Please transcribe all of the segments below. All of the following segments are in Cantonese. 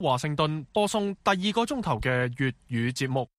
華盛頓播送第2個鐘頭嘅粵語節目。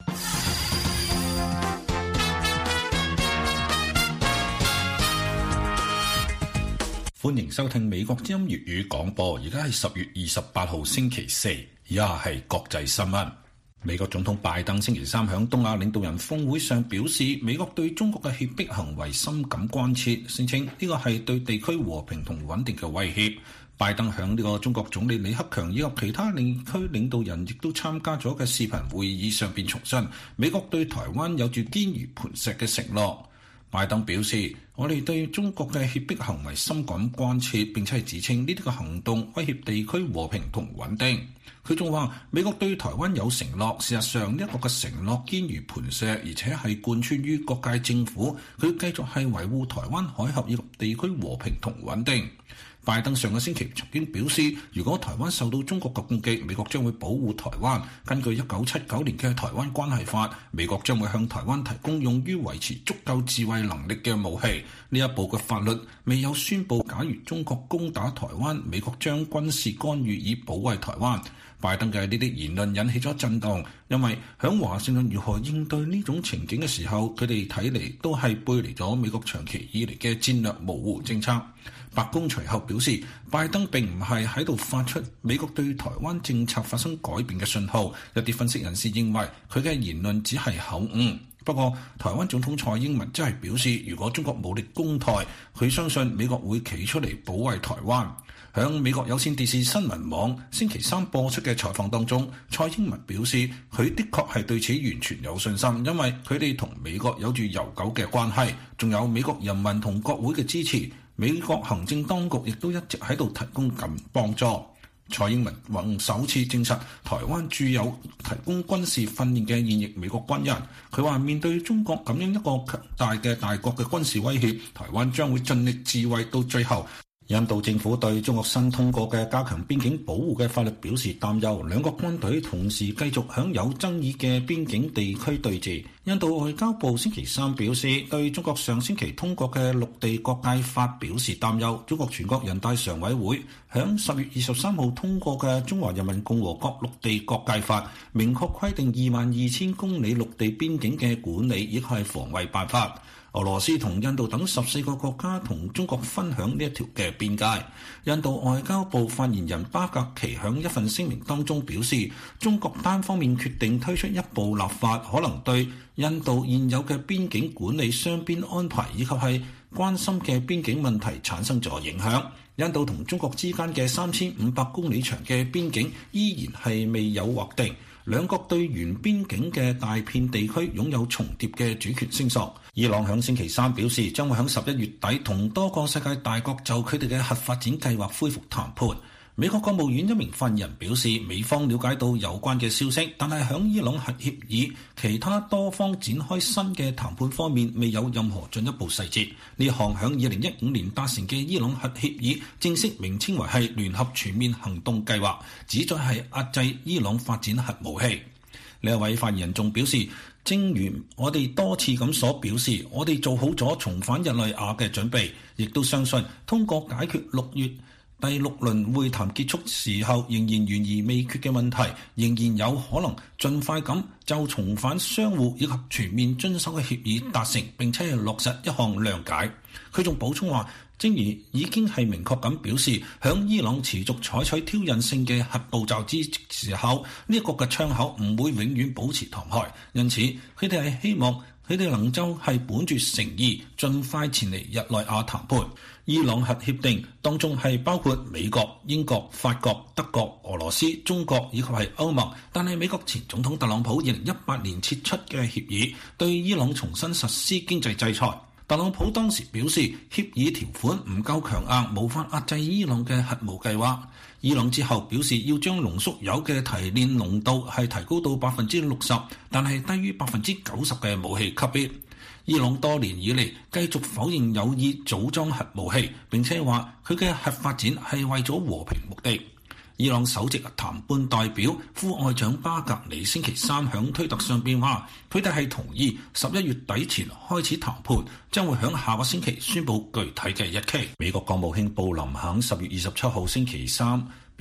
歡迎收聽美國之音粵語廣播，而家係10月28號星期四，而家係國際新聞。美國總統拜登星期三響東亞領導人峰會上表示，美國對中國嘅脅迫行為深感關切，聲稱呢個係對地區和平同穩定嘅威脅。拜登響呢個中國總理李克強以及其他地區領導人亦都參加咗嘅視頻會議上邊重申，美國對台灣有住堅如磐石嘅承諾。拜登表示，我哋對中國嘅脅迫行為深感關切，並且係指稱呢啲嘅行動威脅地區和平同穩定。佢仲話，美國對台灣有承諾，事實上呢一個嘅承諾堅如磐石，而且係貫穿於各界政府。佢繼續係維護台灣海峽以及地區和平同穩定。拜登上個星期曾經表示，如果台灣受到中國嘅攻擊，美國將會保護台灣。根據1979年嘅《台灣關係法》，美國將會向台灣提供用於維持足夠自衛能力嘅武器。呢一部嘅法律未有宣布，假如中國攻打台灣，美國將軍事干預以保衛台灣。拜登嘅呢啲言論引起咗震動，因為響華盛頓如何應對呢種情景嘅時候，佢哋睇嚟都係背離咗美國長期以嚟嘅戰略模糊政策。白宮隨後表示，拜登並唔係喺度發出美國對台灣政策發生改變嘅信號。一啲分析人士認為佢嘅言論只係口誤。不過，台灣總統蔡英文真係表示，如果中國武力攻台，佢相信美國會企出嚟保衛台灣。響美國有線電視新聞網星期三播出嘅採訪當中，蔡英文表示，佢的確係對此完全有信心，因為佢哋同美國有住悠久嘅關係，仲有美國人民同國會嘅支持。美國行政當局亦都一直喺度提供緊幫助。蔡英文還首次證實台灣駐有提供軍事訓練嘅現役美國軍人。佢話，面對中國咁樣一個強大嘅大國嘅軍事威脅，台灣將會盡力自衛到最後。印度政府對中國新通過嘅加強邊境保護嘅法律表示擔憂，兩國軍隊同時繼續響有爭議嘅邊境地區對峙。印度外交部星期三表示，對中國上星期通過嘅陸地國界法表示擔憂。中國全國人大常委會響10月23號通過嘅《中華人民共和國陸地國界法》，明確規定22000公里陸地邊境嘅管理亦係防衛辦法。俄羅斯同印度等14個國家同中國分享呢一條嘅邊界。印度外交部發言人巴格奇響一份聲明當中表示，中國單方面決定推出一部立法，可能對印度現有嘅邊境管理雙邊安排以及係關心嘅邊境問題產生咗影響。印度同中國之間嘅3500公里長嘅邊境依然係未有劃定。兩國對沿邊境嘅大片地區擁有重疊嘅主權聲索。伊朗響星期三表示，將會響11月底同多個世界大國就佢哋嘅核發展計劃恢復談判。美國國務院一名發言人表示，美方了解到有關嘅消息，但係響伊朗核協議其他多方展開新嘅談判方面未有任何進一步細節。呢項響2015年達成嘅伊朗核協議正式名稱為係聯合全面行動計劃，旨在係壓制伊朗發展核武器。呢一位發言人仲表示，正如我哋多次咁所表示，我哋做好咗重返日內瓦嘅準備，亦都相信通過解決6月第6輪會談結束時候仍然懸而未決嘅問題，仍然有可能盡快咁就重返相互以及全面遵守嘅協議達成，並且係落實一項諒解。佢仲補充話，正如已經係明確咁表示，響伊朗持續採取挑釁性嘅核步驟之時候，呢一個嘅窗口唔會永遠保持敞開，因此佢哋係希望佢哋能夠係本住誠意，盡快前嚟日內瓦談判。伊朗核協定當中係包括美國、英國、法國、德國、俄羅斯、中國以及係歐盟，但係美國前總統特朗普2018年撤出嘅協議，對伊朗重新實施經濟制裁。特朗普當時表示，協議條款唔夠強硬，無法壓制伊朗嘅核武計劃。伊朗之後表示要將濃縮鈾嘅提煉濃度係提高到60%，但係低於90%嘅武器級別。伊朗多年以嚟繼續否認有意組裝核武器，並且話佢嘅核發展係為咗和平目的。伊朗首席談判代表副外長巴格尼星期三響推特上邊話，佢哋係同意11月底前開始談判，將會響下個星期宣布具體嘅日期。美國國務卿布林肯10月27號星期三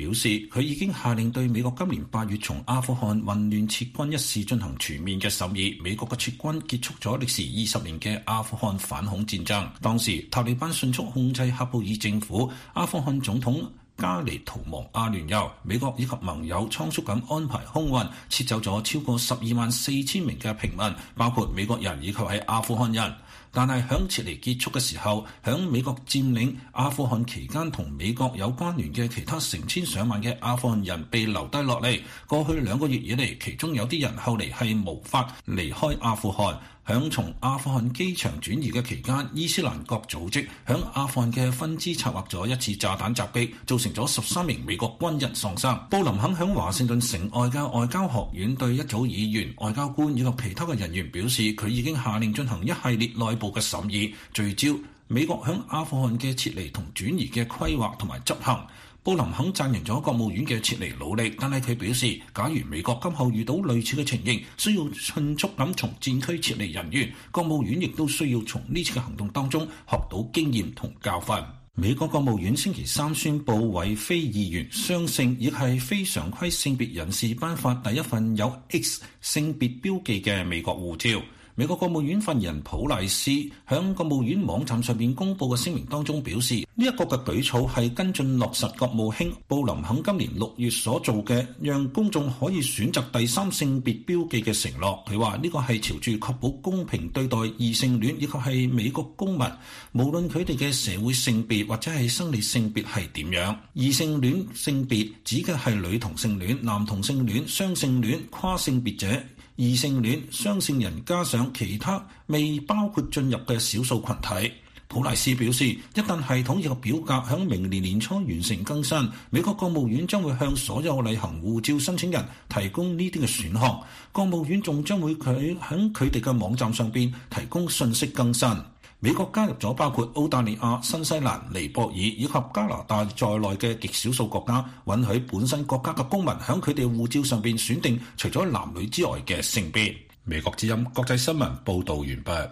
表示佢已經下令對美國今年8月從阿富汗混亂撤軍一事進行全面嘅審議。美國嘅撤軍結束咗歷時20年嘅阿富汗反恐戰爭。當時塔利班迅速控制喀布爾政府，阿富汗總統加尼逃亡阿聯酋，美國以及盟友倉促咁安排空運撤走咗超過124000名嘅平民，包括美國人以及係阿富汗人。但係響撤離結束嘅時候，響美國佔領阿富汗期間同美國有關聯嘅其他成千上萬嘅阿富汗人被留低落嚟。過去2個月以嚟，其中有啲人後嚟係無法離開阿富汗。響從阿富汗機場轉移嘅期間，伊斯蘭國組織響阿富汗嘅分支策劃咗一次炸彈襲擊，造成咗13名美國軍人喪生。布林肯響華盛頓城外嘅外交學院對一組議員、外交官以及其他嘅人員表示，佢已經下令進行一系列內部嘅審議，聚焦美國響阿富汗嘅撤離同轉移嘅規劃同埋執行。布林肯讚揚咗國務院嘅撤離努力，但係佢表示，假如美國今後遇到類似嘅情形，需要迅速咁從戰區撤離人員，國務院亦都需要從呢次嘅行動當中學到經驗同教訓。美國國務院星期3宣布為非議員、雙性亦係非常規性別人士頒發第一份有 X 性別標記嘅美國護照。美國國務院發言人普賴斯響國務院網站上面公佈嘅聲明當中表示，呢一個嘅舉措係跟進落實國務卿布林肯今年6月所做嘅，讓公眾可以選擇第三性別標記嘅承諾。佢話呢個係朝住確保公平對待異性戀以及係美國公民，無論佢哋嘅社會性別或者係生理性別係點樣。異性戀性別指嘅係女同性戀、男同性戀、雙性戀、跨性別者、異性戀、雙性人加上其他未包括進入嘅少數群體。普賴斯表示，一旦系統以及表格響明年年初完成更新，美國國務院將會向所有例行護照申請人提供呢啲嘅選項。國務院仲將會響佢哋嘅網站上邊提供信息更新。美國加入咗包括澳大利亞、新西蘭、尼泊爾以及加拿大在內嘅極少數國家，允許本身國家嘅公民響佢哋護照上邊選定除咗男女之外嘅性別。美國之音國際新聞報導完畢。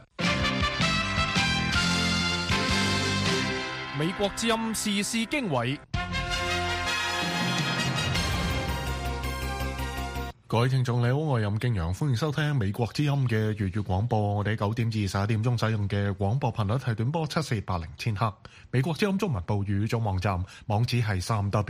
美國之音時事經緯。各位聽眾你好，我係任敬陽，歡迎收聽美國之音嘅粵語廣播。我哋9點至11點鐘使用嘅廣播頻率係短波7480千赫。美國之音中文部語種網站網址係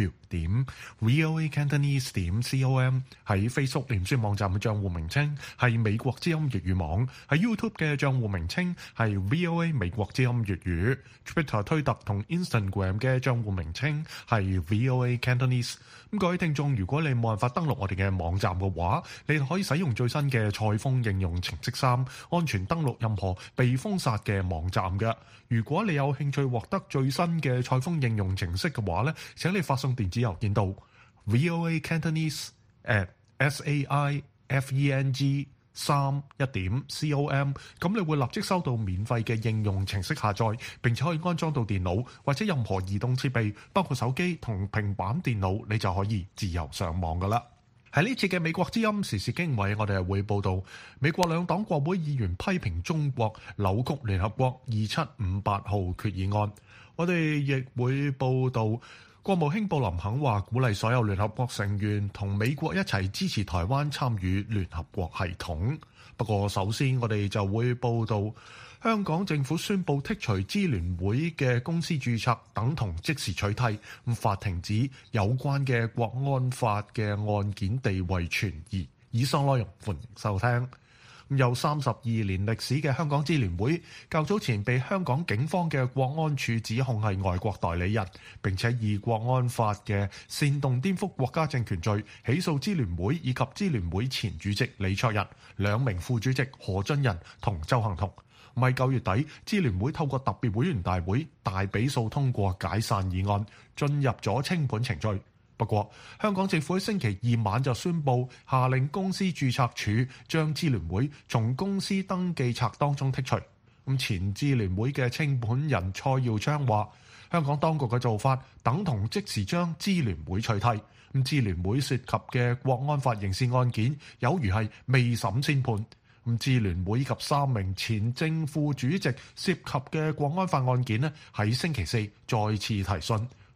3w.voacantonese.com。喺 Facebook 臉書網站嘅賬戶名稱係美國之音粵語網，喺 YouTube 嘅賬戶名稱係 VOA 美國之音粵語， Twitter 推特同 Instagram 嘅賬戶名稱係 VOA Cantonese。咁各位聽眾，如果你冇辦法登錄我哋嘅網站嘅話，你可以使用最新嘅賽風應用程式3，安全登錄任何被封殺嘅網站嘅。如果你有興趣獲得最新嘅賽風應用程式嘅話咧，請你發送電子郵件到 voacantonese@saifeng3.com， 咁你會立即收到免費嘅應用程式下載，並且可以安裝到電腦或者任何移動設備，包括手機同平板電腦，你就可以自由上網噶啦。喺呢次嘅美國之音時事經緯，我哋係會報道美國兩黨國會議員批評中國扭曲聯合國2758號決議案。我哋亦會報道國務卿布林肯話鼓勵所有聯合國成員同美國一齊支持台灣參與聯合國系統。不過首先我哋就會報道香港政府宣布剔除支聯會嘅公司註冊等同即時取締，法庭指有關嘅國安法嘅案件地位存疑。以上內容歡迎收聽。有32年歷史嘅香港支聯會，較早前被香港警方嘅國安處指控係外國代理人，並且以國安法嘅煽動顛覆國家政權罪起訴支聯會以及支聯會前主席李卓人、2名副主席何俊仁同周幸彤。喺9月底，支聯會透過特別會員大會大比數通過解散議案，進入咗清盤程序。不過，香港政府喺星期2晚就宣布下令公司註冊處將支聯會從公司登記冊當中剔除。前支聯會嘅清盤人蔡耀昌話：香港當局嘅做法等同即時將支聯會取締。支聯會涉及嘅國安法刑事案件有如係未審先判。支聯會及3名前正副主席涉及嘅國安法案件喺星期4再次提訊。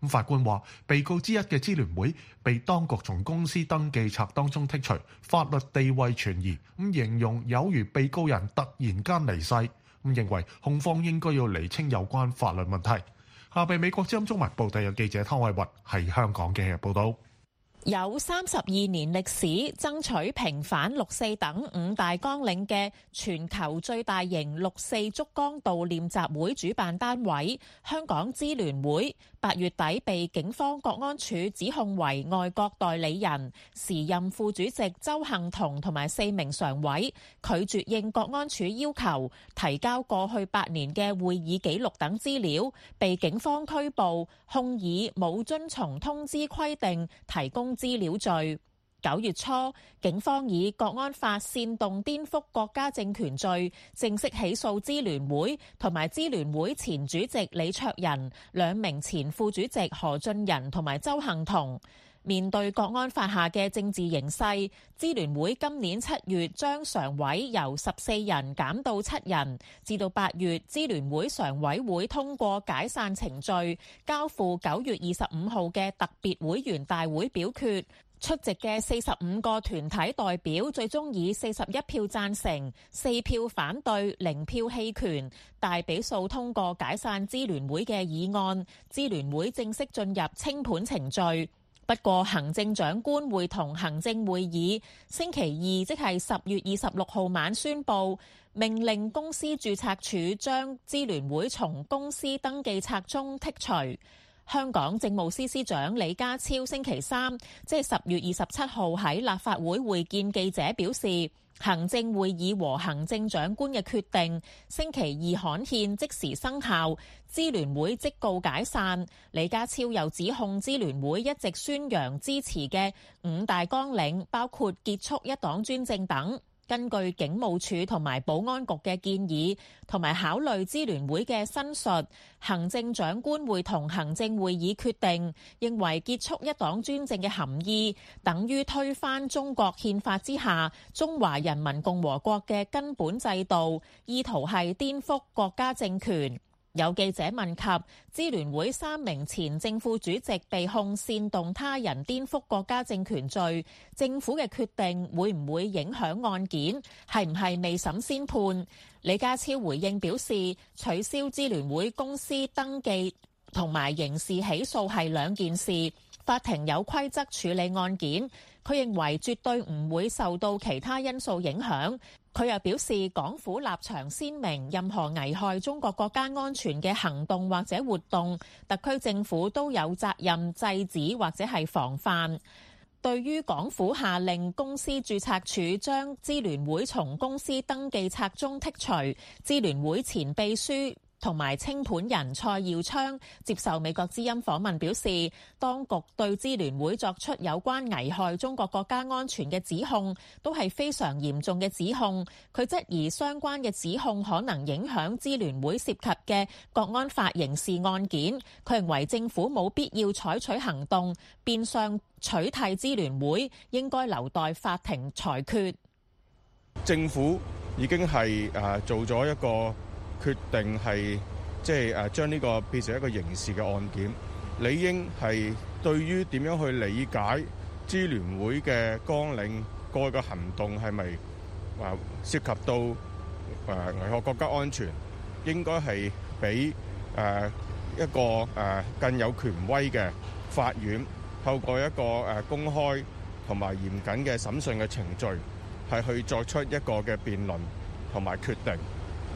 法官話，被告之一嘅支聯會被當局從公司登記冊當中剔除，法律地位存疑。形容有如被告人突然間離世。認為控方應該要釐清有關法律問題。下被美國之音中文報道有記者湯偉雲喺香港嘅報導。 有32年歷史，爭取平反六四等五大綱領嘅全球最大型六四燭光悼念集會主辦單位香港支聯會8月底被警方國安處指控為外國代理人，時任副主席鄒幸彤同埋4名常委拒絕應國安處要求提交過去8年嘅會議記錄等資料，被警方拘捕，控以冇遵從通知規定提供資料罪。9月初，警方以國安法煽動顛覆國家政權罪正式起訴支聯會同埋支聯會前主席李卓人、2名前副主席何俊仁同埋鄒幸彤。面對國安法下嘅政治形勢，支聯會今年7月將常委由14人減到7人，至到8月，支聯會常委會通過解散程序，交付9月25號嘅特別會員大會表決。出席嘅45個團體代表最終以41票贊成、4票反對、0票棄權，大比數通過解散支聯會嘅議案，支聯會正式進入清盤程序。不過，行政長官會同行政會議星期二，即係10月26號晚宣布，命令公司註冊處將支聯會從公司登記冊中剔除。香港政務司司長李家超星期三，即係10月27號喺立法會會見記者表示，行政會議和行政長官嘅決定星期二刊憲即時生效，支聯會即告解散。李家超又指控支聯會一直宣揚支持嘅五大綱領，包括結束一黨專政等。根據警務處同埋保安局嘅建議，同埋考慮支聯會嘅申述，行政長官會同行政會議決定，認為結束一黨專政嘅含義等於推翻中國憲法之下中華人民共和國嘅根本制度，意圖係顛覆國家政權。有記者問及支聯會3名前正副主席被控煽動他人顛覆國家政權罪，政府嘅決定會唔會影響案件，係唔係未審先判？李家超回應表示，取消支聯會公司登記同埋刑事起訴係兩件事，法庭有規則處理案件，佢認為絕對唔會受到其他因素影響。佢又表示，港府立場鮮明，任何危害中國國家安全嘅行動或者活動，特區政府都有責任制止或者係防範。對於港府下令公司註冊處將支聯會從公司登記冊中剔除，支聯會前秘書同埋清盤人蔡耀昌接受美國之音訪問表示，當局對支聯會作出有關危害中國國家安全嘅指控，都係非常嚴重嘅指控。佢質疑相關嘅指控可能影響支聯會涉及嘅國安法刑事案件。佢認為政府冇必要採取行動，變相取締支聯會，應該留待法庭裁決。 政府已經係做咗一個決定，係即係將呢個變成一個刑事嘅案件，理應係對於點樣去理解支聯會嘅綱領過去嘅行動係咪涉及到危害國家安全，應該係俾一個更有權威嘅法院透過一個公開同埋嚴謹嘅審訊嘅程序，係去作出一個嘅辯論同埋決定。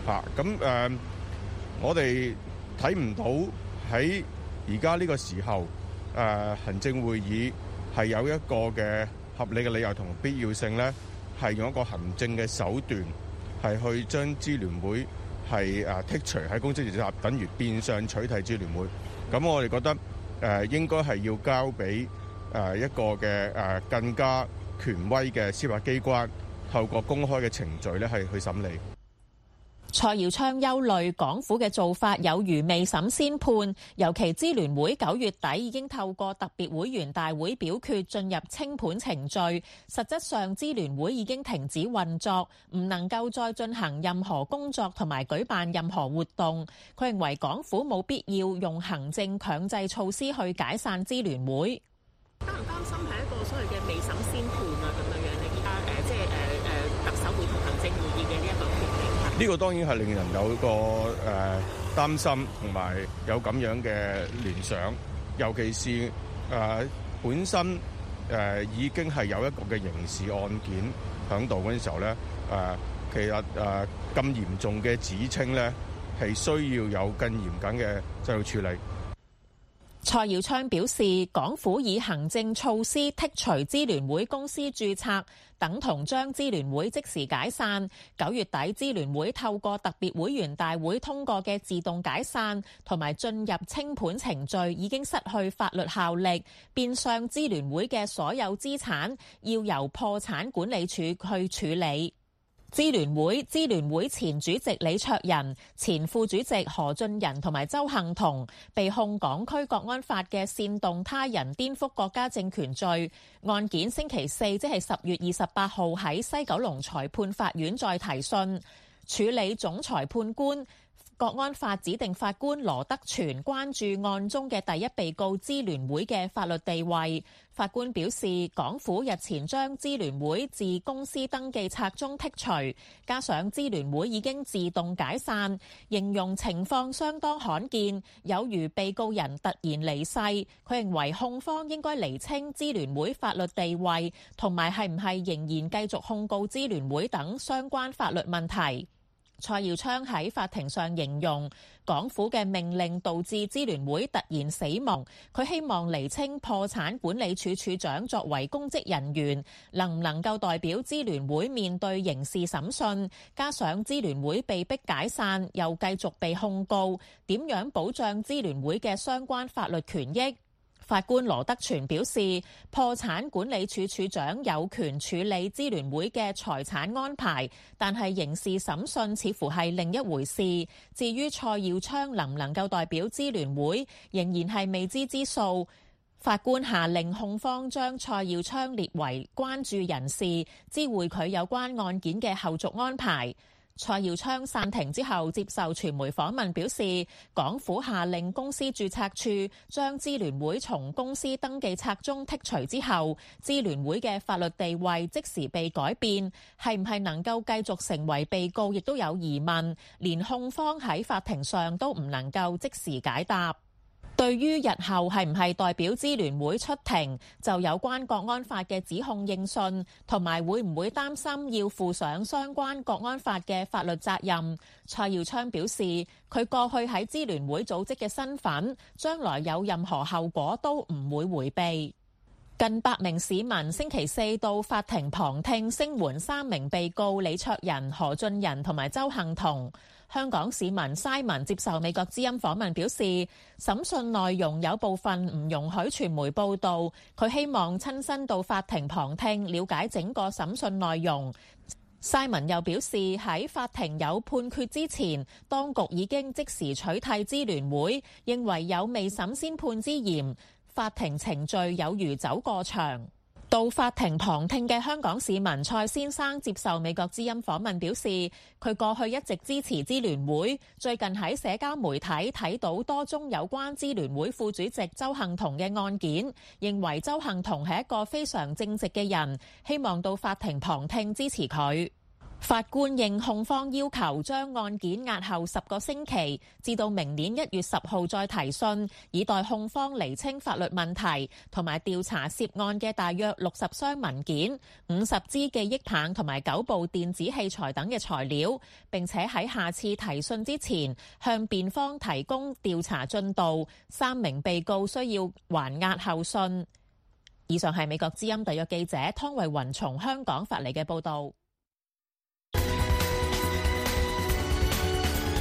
我哋睇唔到喺而家呢個時候，行政會議係有一個嘅合理嘅理由同必要性咧，係用一個行政嘅手段係去將支聯會係剔除喺公司註冊，等於變相取締支聯會。咁我哋覺得應該係要交俾一個嘅更加權威嘅司法機關，透過公開嘅程序咧係去審理。 蔡耀昌憂慮港府嘅做法有如未審先判，尤其支聯會9月底已經透過特別會員大會表決進入清盤程序，實質上支聯會已經停止運作，唔能夠再進行任何工作同埋舉辦任何活動。佢認為港府冇必要用行政強制措施去解散支聯會。 擔唔擔心係一個所謂嘅未審先判啊咁樣樣？你依家特首會同行政會議嘅呢一個決定？ 呢個當然係令人有個擔心同埋有咁樣嘅聯想，尤其是本身已經係有一個嘅刑事案件響度嗰陣時候咧，其實咁嚴重嘅指稱咧係需要有更嚴謹嘅制度處理。 蔡耀昌表示，港府以行政措施剔除支聯會公司註冊，等同將支聯會即時解散。9月底支聯會透過特別會員大會通過嘅自動解散同埋進入清盤程序已經失去法律效力，變相支聯會嘅所有資產要由破產管理處去處理。支聯會前主席李卓人、前副主席何俊仁同埋鄒幸彤被控港區國安法嘅煽動他人顛覆國家政權罪，案件星期四即係10月28號喺西九龍裁判法院再提訊，處理總裁判官國安法指定法官羅德全關注案中嘅第一被告支聯會嘅法律地位。法官表示，港府日前將支聯會自公司登記冊中剔除，加上支聯會已經自動解散，形容情況相當罕見，有如被告人突然離世。佢認為控方應該釐清支聯會法律地位，同埋係唔係仍然繼續控告支聯會等相關法律問題。蔡耀昌喺法庭上形容港府嘅命令導致支聯會突然死亡，佢希望釐清破產管理處處長作為公職人員能唔能夠代表支聯會面對刑事審訊，加上支聯會被迫解散又繼續被控告，點樣保障支聯會嘅相關法律權益？法官羅德全表示，破產管理處處長有權處理支聯會嘅財產安排，但係刑事審訊似乎係另一回事。至於蔡耀昌能唔能夠代表支聯會，仍然係未知之數。法官下令控方將蔡耀昌列為關注人士，知會佢有關案件嘅後續安排。蔡耀昌散庭之後接受傳媒訪問，表示港府下令公司註冊處將支聯會從公司登記冊中剔除之後，支聯會嘅法律地位即時被改變，係唔係能夠繼續成為被告亦都有疑問，連控方喺法庭上都唔能夠即時解答。對於日後係唔係代表支聯會出庭，就有關國安法嘅指控應訊，同埋會唔會擔心要負上相關國安法嘅法律責任，蔡耀昌表示，佢過去喺支聯會組織嘅身份，將來有任何後果都唔會迴避。近100名市民星期四到法庭旁聽聲援3名被告李卓人、何俊仁同埋鄒幸彤。香港市民 Simon 接受美國之音訪問表示，審訊內容有部分唔容許傳媒報導，佢希望親身到法庭旁聽，了解整個審訊內容。Simon 又表示，喺法庭有判決之前，當局已經即時取締支聯會，認為有未審先判之嫌，法庭程序有如走過場。到法庭旁聽嘅香港市民蔡先生接受美國之音訪問表示，佢過去一直支持支聯會，最近喺社交媒體睇到多宗有關支聯會副主席鄒幸彤嘅案件，認為鄒幸彤係一個非常正直嘅人，希望到法庭旁聽支持佢。法官應控方要求，將案件押後10個星期，至到明年1月10號再提訊，以待控方釐清法律問題，同埋調查涉案嘅大約60箱文件、50支記憶棒同埋9部電子器材等嘅材料，並且喺下次提訊之前向辯方提供調查進度。3名被告需要還押候訊。以上係美國之音特約記者湯慧雲從香港發嚟嘅報導。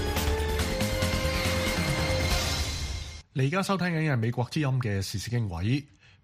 你而家收聽緊嘅係美國之音嘅時事經緯。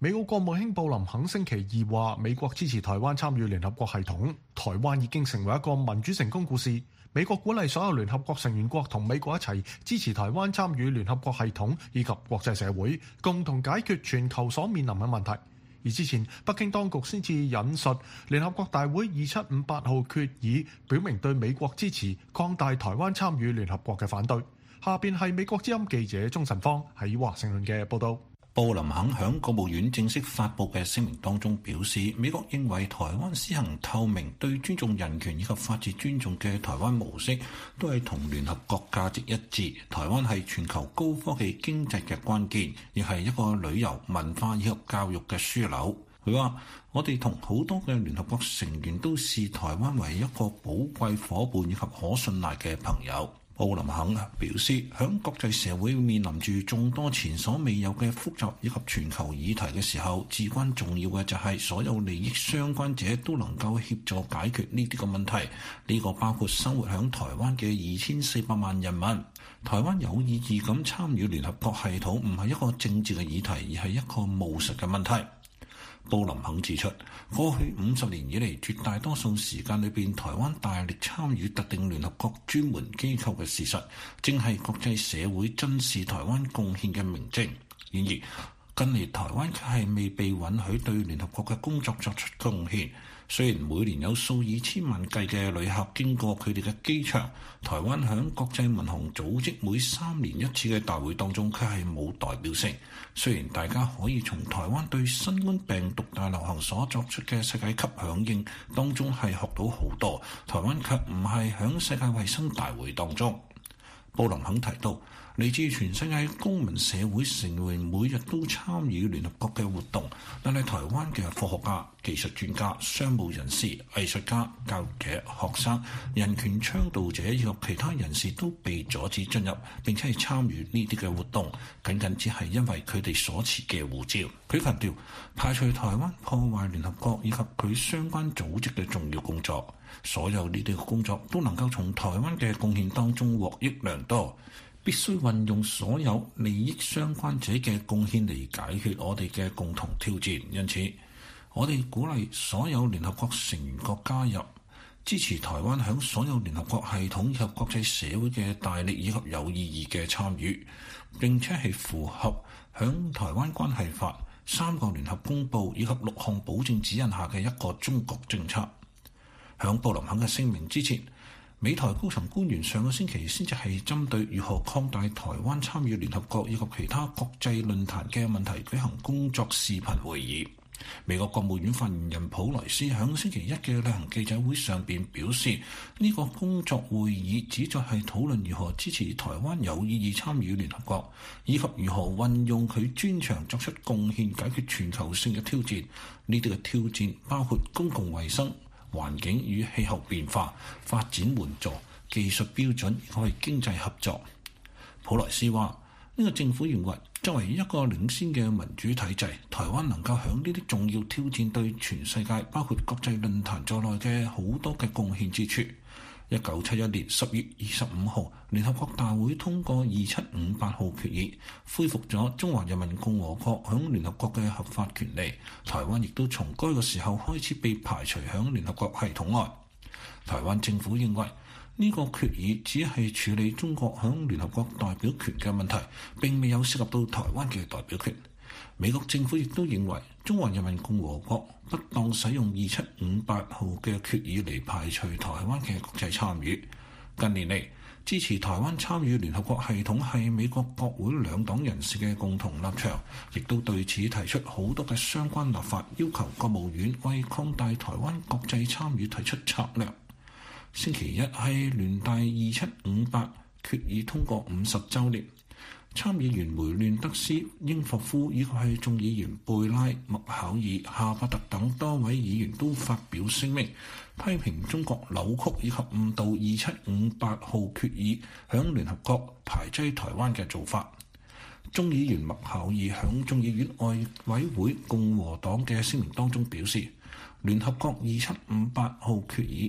美國國務卿布林肯星期二話，美國支持台灣參與聯合國系統，台灣已經成為一個民主成功故事。美國鼓勵所有聯合國成員國同美國一齊支持台灣參與聯合國系統以及國際社會，共同解決全球所面臨嘅問題。而之前北京當局先至引述聯合國大會2758號決議，表明對美國支持擴大台灣參與聯合國嘅反對。下邊係美國之音記者鍾晨芳喺華盛頓嘅報導。 布林肯響國務院正式發布嘅聲明當中表示，美國認為台灣施行透明、對尊重人權以及法治尊重嘅台灣模式，都係同聯合國價值一致。台灣係全球高科技經濟嘅關鍵，亦係一個旅遊、文化以及教育嘅樞紐。佢話：我哋同好多嘅聯合國成員都視台灣為一個寶貴夥伴以及可信賴嘅朋友。布林肯表示，響國際社會面臨住眾多前所未有嘅複雜以及全球議題嘅時候，至關重要嘅就係所有利益相關者都能夠協助解決呢啲個問題。呢個包括生活響台灣嘅2400萬人民。台灣有意義咁參與聯合國系統，唔係一個政治嘅議題，而係一個務實嘅問題。布林肯指出，過去50年以嚟，絕大多數時間裏邊，台灣大力參與特定聯合國專門機構嘅事實，正係國際社會珍視台灣貢獻嘅明證。然而，近嚟台灣卻係未被允許對聯合國嘅工作作出貢獻。雖然每年有數以千萬計嘅旅客經過佢哋嘅機場，台灣響國際民航組織每3年一次嘅大會當中，卻係冇代表性。雖然大家可以從台灣對新冠病毒大流行所作出嘅世界級響應當中係學到好多，台灣卻唔係響世界衛生大會當中。布林肯提到，嚟自全世界公民社會成員每日都參與聯合國嘅活動，但係台灣嘅科學家、技術專家、商務人士、藝術家、教育者、學生、人權倡導者以及其他人士都被阻止進入並且係參與呢啲嘅活動，僅僅只係因為佢哋所持嘅護照。佢強調，排除台灣破壞聯合國以及佢相關組織嘅重要工作，所有呢啲嘅工作都能夠從台灣嘅貢獻當中獲益良多。必須運用所有利益相關者嘅貢獻嚟解決我哋嘅共同挑戰。因此，我哋鼓勵所有聯合國成員國加入，支持台灣響所有聯合國系統以及國際社會嘅大力以及有意義嘅參與，並且係符合響台灣關係法、3個聯合公報以及6項保證指引下嘅一個中國政策。響布林肯嘅聲明之前，美台高層官員上個星期先至係針對如何擴大台灣參與聯合國以及其他國際論壇嘅問題舉行工作視頻會議。美國國務院發言人普萊斯響星期一嘅例行記者會上邊表示，呢個工作會議旨在係討論如何支持台灣有意義參與聯合國，以及如何運用佢專長作出貢獻解決全球性嘅挑戰。呢啲嘅挑戰包括公共衛生、環境與氣候變化、發展援助、技術標準以及係經濟合作。普萊斯話：呢個政府認為，作為一個領先嘅民主體制，台灣能夠響呢啲重要挑戰對全世界，包括國際論壇在內嘅好多嘅貢獻之處。1971年10月25號，聯合國大會通過2758號決議，恢復咗中華人民共和國響聯合國嘅合法權利。台灣亦都從該個時候開始被排除響聯合國系統外。台灣政府認為呢個決議只係處理中國響聯合國代表權嘅問題，並未有涉及到台灣嘅代表權。美國政府亦都認為中華人民共和國不當使用2758號嘅決議嚟排除台灣嘅國際參與。近年嚟，支持台灣參與聯合國系統係美國國會兩黨人士嘅共同立場，亦都對此提出好多嘅相關立法，要求國務院為擴大台灣國際參與提出策略。星期一係聯大2758決議通過50週年。參議員梅亂德斯、英霍夫以及係眾議員貝拉、麥考爾、夏伯特等多位議員都發表聲明，批評中國扭曲以及誤導2758號決議響聯合國排擠台灣嘅做法。眾議員麥考爾響眾議院外委會共和黨嘅聲明當中表示，聯合國2758號決議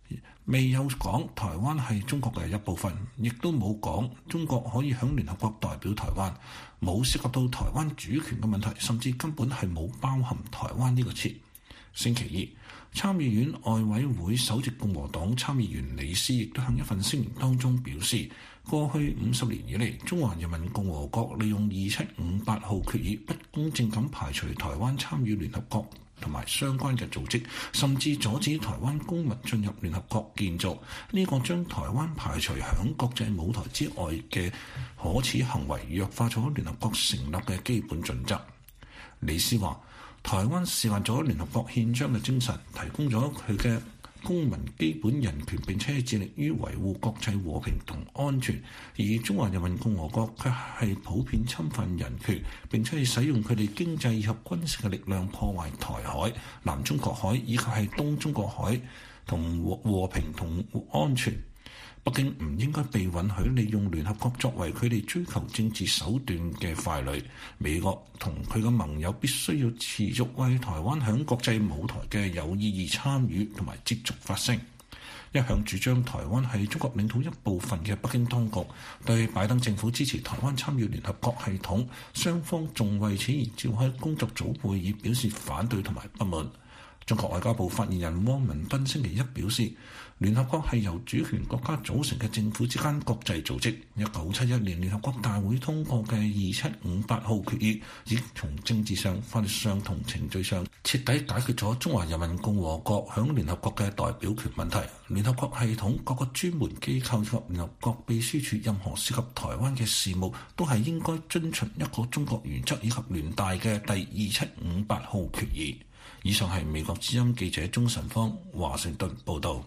未有講台灣係中國嘅一部分，亦都冇講中國可以響聯合國代表台灣，冇涉及到台灣主權嘅問題，甚至根本係冇包含台灣呢個詞。星期二，參議院外委會首席共和黨參議員李斯亦都向一份聲明當中表示，過去50年以嚟，中華人民共和國利用2758號決議不公正咁排除台灣參與聯合國同埋相關嘅組織，甚至阻止台灣公民進入聯合國建造，呢個將台灣排除響國際舞台之外嘅可恥行為，弱化咗聯合國成立嘅基本準則。李斯話，台灣示範咗聯合國憲章嘅精神，提供咗佢嘅公民基本人權，並且致力於維護國際和平同安全，而中華人民共和國卻係普遍侵犯人權，並且係使用佢哋經濟以及軍事嘅力量破壞台海、南中國海以及係東中國海同和平同安全。北京唔應該被允許利用聯合國作為佢哋追求政治手段嘅傀儡。美國同佢嘅盟友必須要持續為台灣響國際舞台嘅有意義參與同埋接續發聲。一向主張台灣係中國領土一部分嘅北京當局，對拜登政府支持台灣參與聯合國系統，雙方仲為此而召開工作組會議表示反對同埋不滿。中國外交部發言人汪文斌星期一表示，聯合國係由主權國家組成嘅政府之間國際組織。1971年聯合國大會通過嘅2758號決議，已從政治上、法律上同程序上徹底解決咗中華人民共和國響聯合國嘅代表權問題。聯合國系統各個專門機構及聯合國秘書處任何涉及台灣嘅事務，都係應該遵循一個中國原則以及聯大嘅第2758號決議。以上係美國之音記者鍾晨芳華盛頓報導。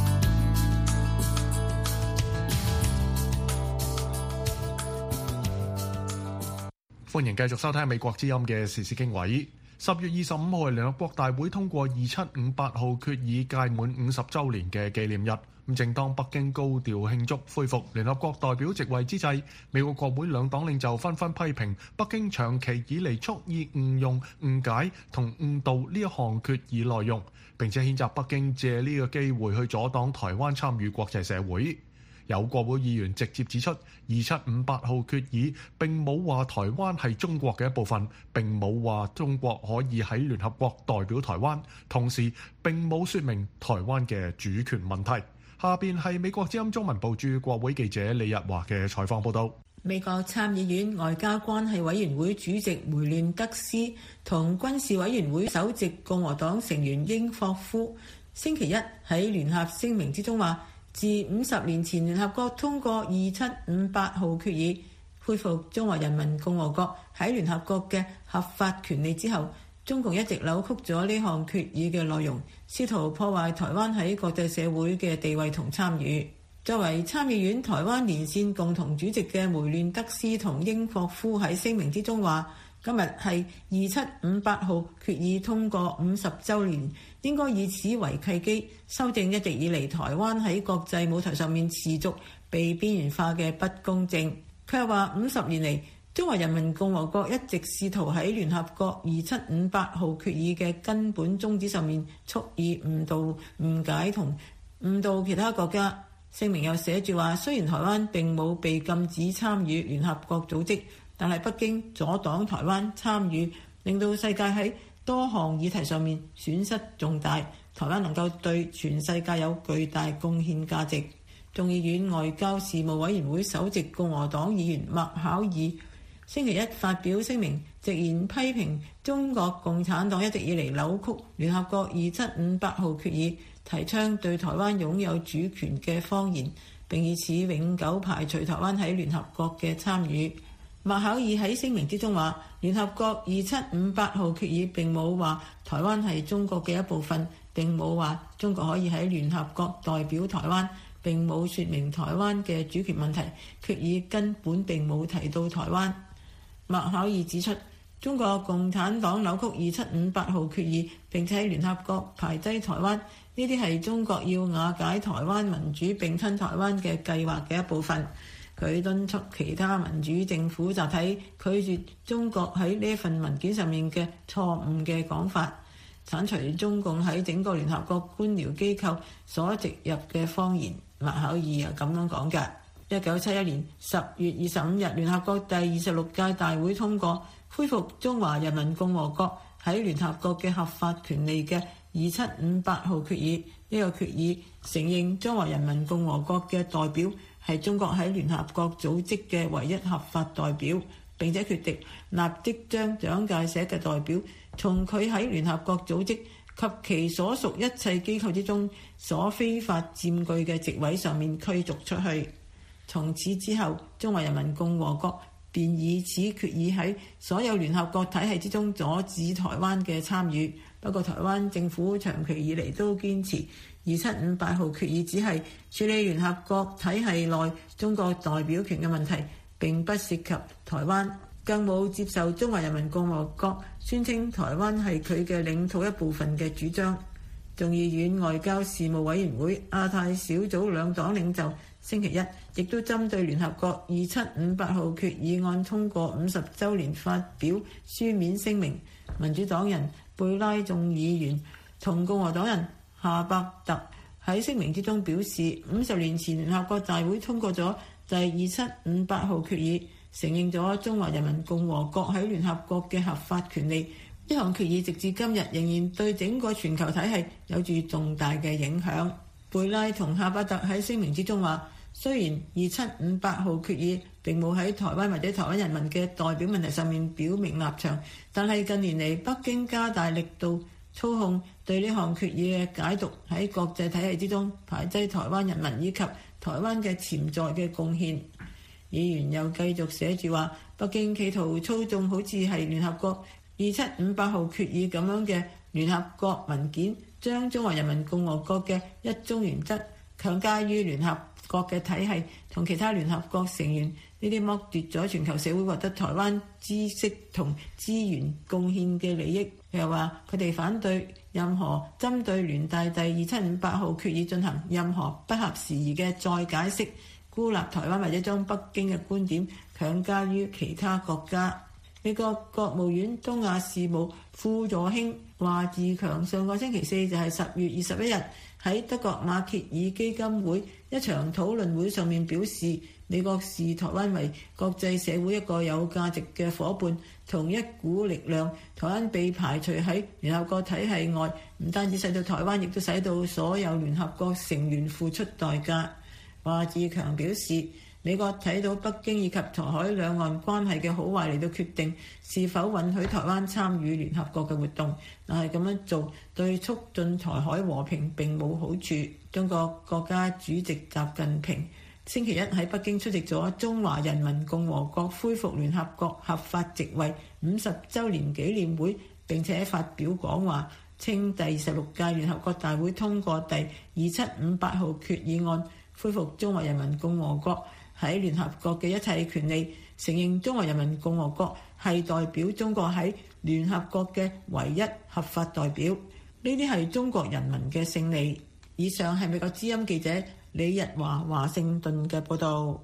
歡迎繼續收聽美國之音嘅時事經緯。10月25號係聯合國大會通過2758號決議屆滿50週年嘅紀念日。正當北京高調慶祝恢復聯合國代表席位之際，美國國會兩黨領袖紛紛批評北京長期以嚟蓄意誤用、誤解同誤導呢一項決議內容，並且譴責北京借呢個機會去阻擋台灣參與國際社會。有國會議員直接指出，2758號決議並冇話台灣係中國嘅一部分，並冇話中國可以喺聯合國代表台灣，同時並冇說明台灣嘅主權問題。下邊係美國之音中文部駐國會記者李日華嘅採訪報道。 美國參議院外交關係委員會主席梅亂德斯同軍事委員會首席共和黨成員英霍夫星期一喺聯合聲明之中話，自50年前聯合國通過2758號決議，恢復中華人民共和國喺聯合國嘅合法權利之後，中共一直扭曲咗呢項決議嘅內容，試圖破壞台灣喺國際社會嘅地位同參與。作為參議院台灣連線共同主席嘅梅亂德斯同英霍夫喺聲明之中話，今日係2758號決議通過50週年，應該以此為契機，修正一直以嚟台灣喺國際舞台上面持續被邊緣化嘅不公正。佢又話50年嚟，中華人民共和國一直試圖喺聯合國2758號決議嘅根本宗旨上面蓄意誤導、誤解同誤導其他國家。聲明又寫住話，雖然台灣並冇被禁止參與聯合國組織，但係北京阻擋台灣參與，令到世界喺多項議題上面損失重大。台灣能夠對全世界有巨大貢獻價值。眾議院外交事務委員會首席共和黨議員麥考爾星期一發表聲明，直言批評中國共產黨一直以嚟扭曲聯合國2758號決議，提倡對台灣擁有主權嘅謊言，並以此永久排除台灣喺聯合國嘅參與。麥考爾喺聲明之中話，聯合國2758號決議並冇話台灣係中國嘅一部分，並冇話中國可以喺聯合國代表台灣，並冇說明台灣嘅主權問題，決議根本並冇提到台灣。麥考爾指出，中國共產黨扭曲2758號決議，並且喺聯合國排擠台灣，呢啲係中國要瓦解台灣民主並親台灣嘅計劃嘅一部分。佢敦促其他民主政府集體拒絕中國喺呢份文件上面嘅錯誤嘅講法。 剷除中共喺整個聯合國官僚機構所植入嘅謊言。麥考爾咁樣講嘅。1971年10月25日，聯合國第26屆大會通過恢復中華人民共和國喺聯合國嘅合法權利嘅2758號決議。呢個決議承認中華人民共和國嘅代表係中國喺聯合國組織嘅唯一合法代表，並且決定立即將蔣介石嘅代表從佢喺聯合國組織及其所屬一切機構之中所非法佔據嘅席位上面驅逐出去。從此之後，中華人民共和國便以此決議喺所有聯合國體系之中阻止台灣嘅參與。不過台灣政府長期以嚟都堅持2758號決議只係處理聯合國體系內中國代表權嘅問題，並不涉及台灣，更冇接受中華人民共和國宣稱台灣係佢嘅領土一部分嘅主張。眾議院外交事務委員會亞太小組兩黨領袖星期一亦都針對聯合國2758號決議案通過50週年發表書面聲明。民主黨人貝拉眾議員同共和黨人夏伯特喺聲明之中表示，50年前聯合國大會通過咗第2758號決議，承認咗中華人民共和國喺聯合國嘅合法權利。呢項決議直至今日仍然對整個全球體系有住重大嘅影響。貝拉同夏伯特喺聲明之中話，雖然2758號決議並冇喺台灣或者台灣人民嘅代表問題上面表明立場，但係近年嚟北京加大力度操控對呢項決議嘅解讀，喺國際體系之中排擠台灣人民以及台灣嘅潛在嘅貢獻。議員又繼續寫住話，北京企圖操縱好似係聯合國2758號決議咁樣嘅聯合國文件，將中華人民共和國嘅一中原則強加於聯合國嘅體系同其他聯合國成員，呢啲剝奪咗全球社會獲得台灣知識同資源貢獻嘅利益。又話佢哋反對任何針對聯大第2758號決議進行任何不合時宜嘅再解釋，孤立台灣或者將北京嘅觀點強加於其他國家。美國國務院東亞事務副助卿華志強上個星期四就係10月21日喺德國馬歇爾基金會一場討論會上面表示，美國視台灣為國際社會一個有價值嘅夥伴同一股力量。台灣被排除喺聯合國體系外，唔單止使到台灣，亦都使到所有聯合國成員付出代價。華志強表示，美國睇到北京以及台海兩岸關係嘅好壞嚟到決定是否允許台灣參與聯合國嘅活動，但係咁樣做對促進台海和平並冇好處。中國國家主席習近平星期一喺北京出席咗中華人民共和國恢復聯合國合法席位50週年紀念會，並且發表講話，稱第26屆聯合國大會通過第2758號決議案，恢復中華人民共和國喺聯合國嘅一切權利，承認中華人民共和國係代表中國喺聯合國嘅唯一合法代表。呢啲係中國人民嘅勝利。以上係美國之音記者李日華華盛頓嘅報導。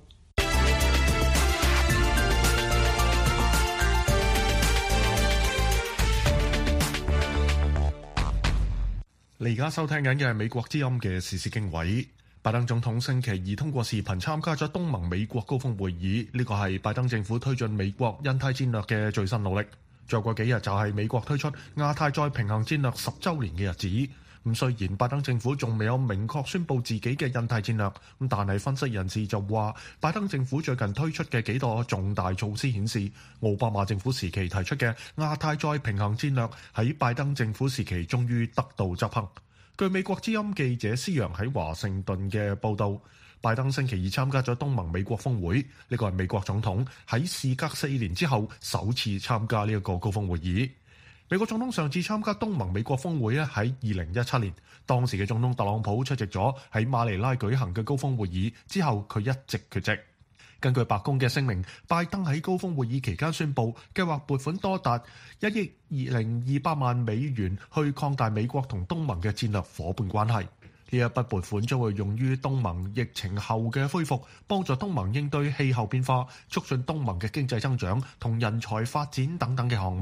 你而家收聽緊嘅係美國之音嘅時事經緯。拜登總統星期二通過視頻參加咗東盟美國高峰會議，呢個係拜登政府推進美國印太戰略嘅最新努力。再過幾日就係美國推出亞太再平衡戰略10週年嘅日子。咁雖然拜登政府仲未有明確宣布自己嘅印太戰略，咁但係分析人士就話，拜登政府最近推出嘅幾個重大措施顯示，奧巴馬政府時期提出嘅亞太再平衡戰略喺拜登政府時期終於得到執行。據美國之音記者施洋喺華盛頓嘅報導，拜登星期二參加咗東盟美國峰會，呢個係美國總統喺事隔4年之後首次參加呢一個高峰會議。美國總統上次參加東盟美國峰會咧喺2017年，當時嘅總統特朗普出席咗喺馬尼拉舉行嘅高峰會議，之後佢一直缺席。根據白宮嘅聲明，拜登喺高峰會議期間宣布，計劃撥款多達1億200萬美元去擴大美國同東盟嘅戰略夥伴關係。呢一筆撥款將會用於東盟疫情後嘅恢復，幫助東盟應對氣候變化，促進東盟嘅經濟增長同人才發展等等嘅項目。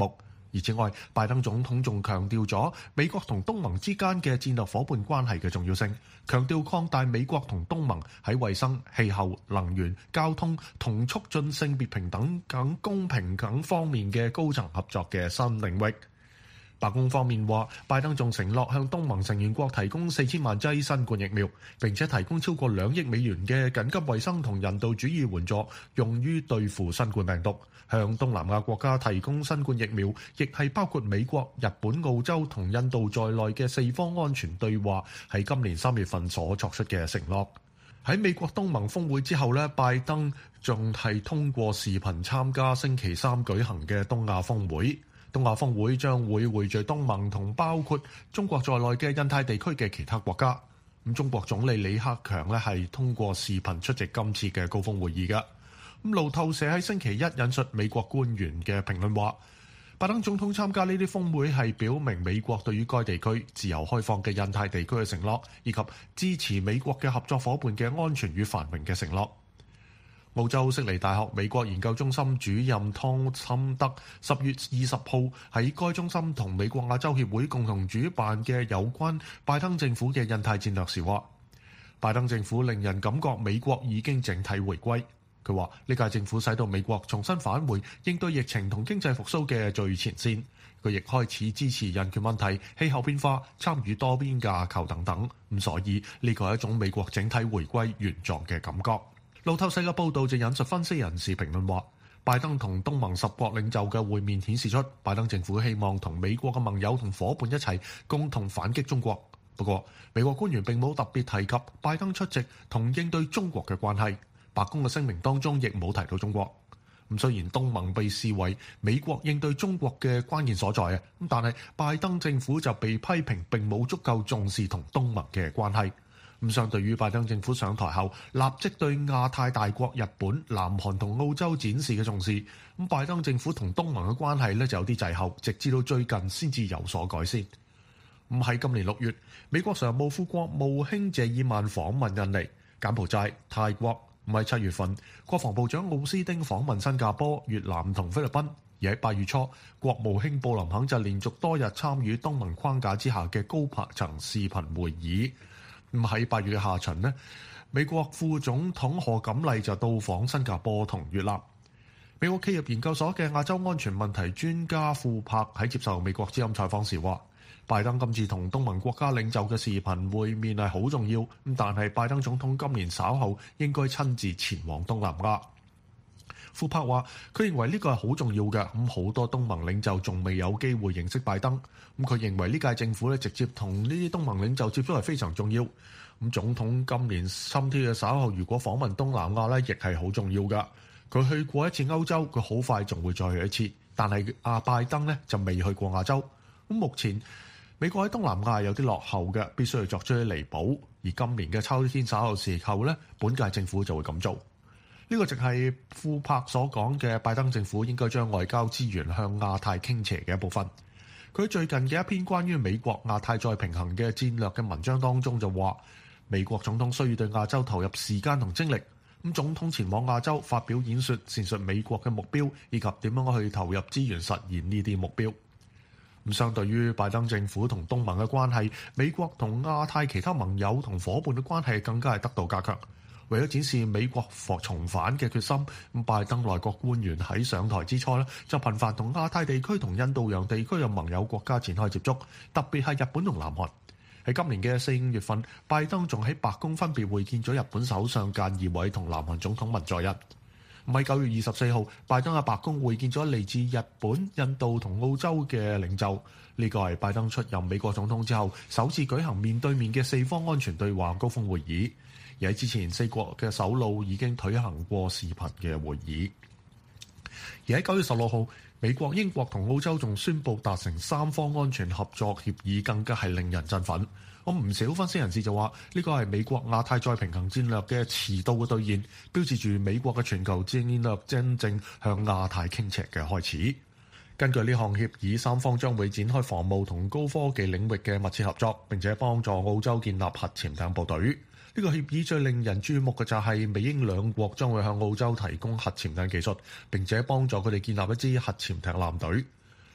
而此外，拜登總統仲強調咗美國同東盟之間嘅戰略夥伴關係嘅重要性，強調擴大美國同東盟喺衛生、氣候、能源、交通同促進性別平等等公平等方面嘅高層合作嘅新領域。白宮方面話，拜登仲承諾向東盟成員國提供4000萬劑新冠疫苗，並且提供超過2億美元嘅緊急衛生同人道主義援助，用於對付新冠病毒。向東南亞國家提供新冠疫苗，亦係包括美國、日本、澳洲同印度在內嘅4方安全對話喺今年3月份所作出嘅承諾。喺美國東盟峰會之後呢，拜登仲係通過視頻參加星期3舉行嘅東亞峰會。東亞峰會將會匯聚東盟同包括中國在內嘅印太地區嘅其他國家。中國總理李克強呢係通過視頻出席今次嘅高峰會議嘅。路透社喺星期一引述美國官員嘅評論話，拜登總統參加呢啲峰會係表明美國對於該地區自由開放嘅印太地區嘅承諾，以及支持美國嘅合作夥伴嘅安全與繁榮嘅承諾。澳洲悉尼大學美國研究中心主任湯森德10月20號喺該中心同美國亞洲協會共同主辦嘅有關拜登政府嘅印太戰略時話，拜登政府令人感覺美國已經整體回歸。佢話呢屆政府使到美國重新返回應對疫情同經濟復甦嘅最前線。佢亦開始支持人權問題、氣候變化、參與多邊架構等等。所以呢個係一種美國整體回歸原狀嘅感覺。路透社嘅報導就引述分析人士評論話，拜登同東盟10國領袖嘅會面顯示出拜登政府希望同美國嘅盟友同伙伴一齊共同反擊中國。不過，美國官員並冇特別提及拜登出席同應對中國嘅關係。白宮嘅聲明當中亦冇提到中國。雖然東盟被視為美國應對中國嘅關鍵所在，但係拜登政府就被批評並冇足夠重視同東盟嘅關係。相對於拜登政府上台後立即對亞太大國日本、南韓同澳洲展示嘅重視，拜登政府同東盟嘅關係就有啲滯後，直至到最近先至有所改善。喺今年6月，美國常務副國務卿謝爾曼訪問印尼、柬埔寨、泰國。喺7月份，國防部長奧斯丁訪問新加坡、越南同菲律賓。而喺8月初，國務卿布林肯就連續多日參與東盟框架之下嘅高層視頻會議。喺8月嘅下旬呢，美國副總統賀錦麗就到訪新加坡同越南。美國企業研究所嘅亞洲安全問題專家庫珀喺接受美國之音採訪時話，拜登今次同東盟國家領袖嘅視頻會面係好重要，但係拜登總統今年稍後應該親自前往東南亞。庫珀話，佢認為呢個係好重要嘅，好多東盟領袖仲未有機會認識拜登。佢認為呢屆政府直接同呢啲東盟領袖接觸係非常重要。總統今年春天嘅稍後如果訪問東南亞亦係好重要㗎。佢去過一次歐洲，佢好快仲會再去一次。但係拜登就未去過亞洲。目前美國喺東南亞有啲落後嘅，必須要作出啲彌補。而今年嘅秋天稍後時候本屆政府就會咁做。呢個就係庫珀所講嘅拜登政府應該將外交資源向亞太傾斜嘅一部分。佢最近嘅一篇關於美國亞太再平衡嘅戰略嘅文章當中就話，美國總統需要對亞洲投入時間同精力。總統前往亞洲發表演說，闡述美國嘅目標以及點樣去投入資源實現呢啲目標。相對於拜登政府同東盟嘅關係，美國同亞太其他盟友同伙伴嘅關係更加係得到加強。為咗展示美國重返嘅決心，拜登內閣官員喺上台之初就頻繁同亞太地區同印度洋地區嘅盟友國家展開接觸，特別係日本同南韓。喺今年嘅4-5月份，拜登仲喺白宮分別會見咗日本首相菅義偉同南韓總統文在寅。喺9月24號，拜登喺白宮會見咗嚟自日本、印度同澳洲嘅領袖。呢個係拜登出任美國總統之後首次舉行面對面嘅4方安全對話高峰會議。而喺之前4國嘅首腦已經舉行過視頻嘅會議。而喺9月16號，美國、英國同澳洲仲宣布達成3方安全合作協議，更加係令人振奮。唔少分析人士就話，呢個係美國亞太再平衡戰略嘅遲到嘅兌現，標誌住美國嘅全球戰略真正向亞太傾斜嘅開始。根據呢項協議，3方將會展開防務同高科技領域嘅密切合作，並且幫助澳洲建立核潛艇部隊。呢個協議最令人注目嘅就係美英兩國將會向澳洲提供核潛艇技術，並且幫助佢哋建立一支核潛艇艦隊。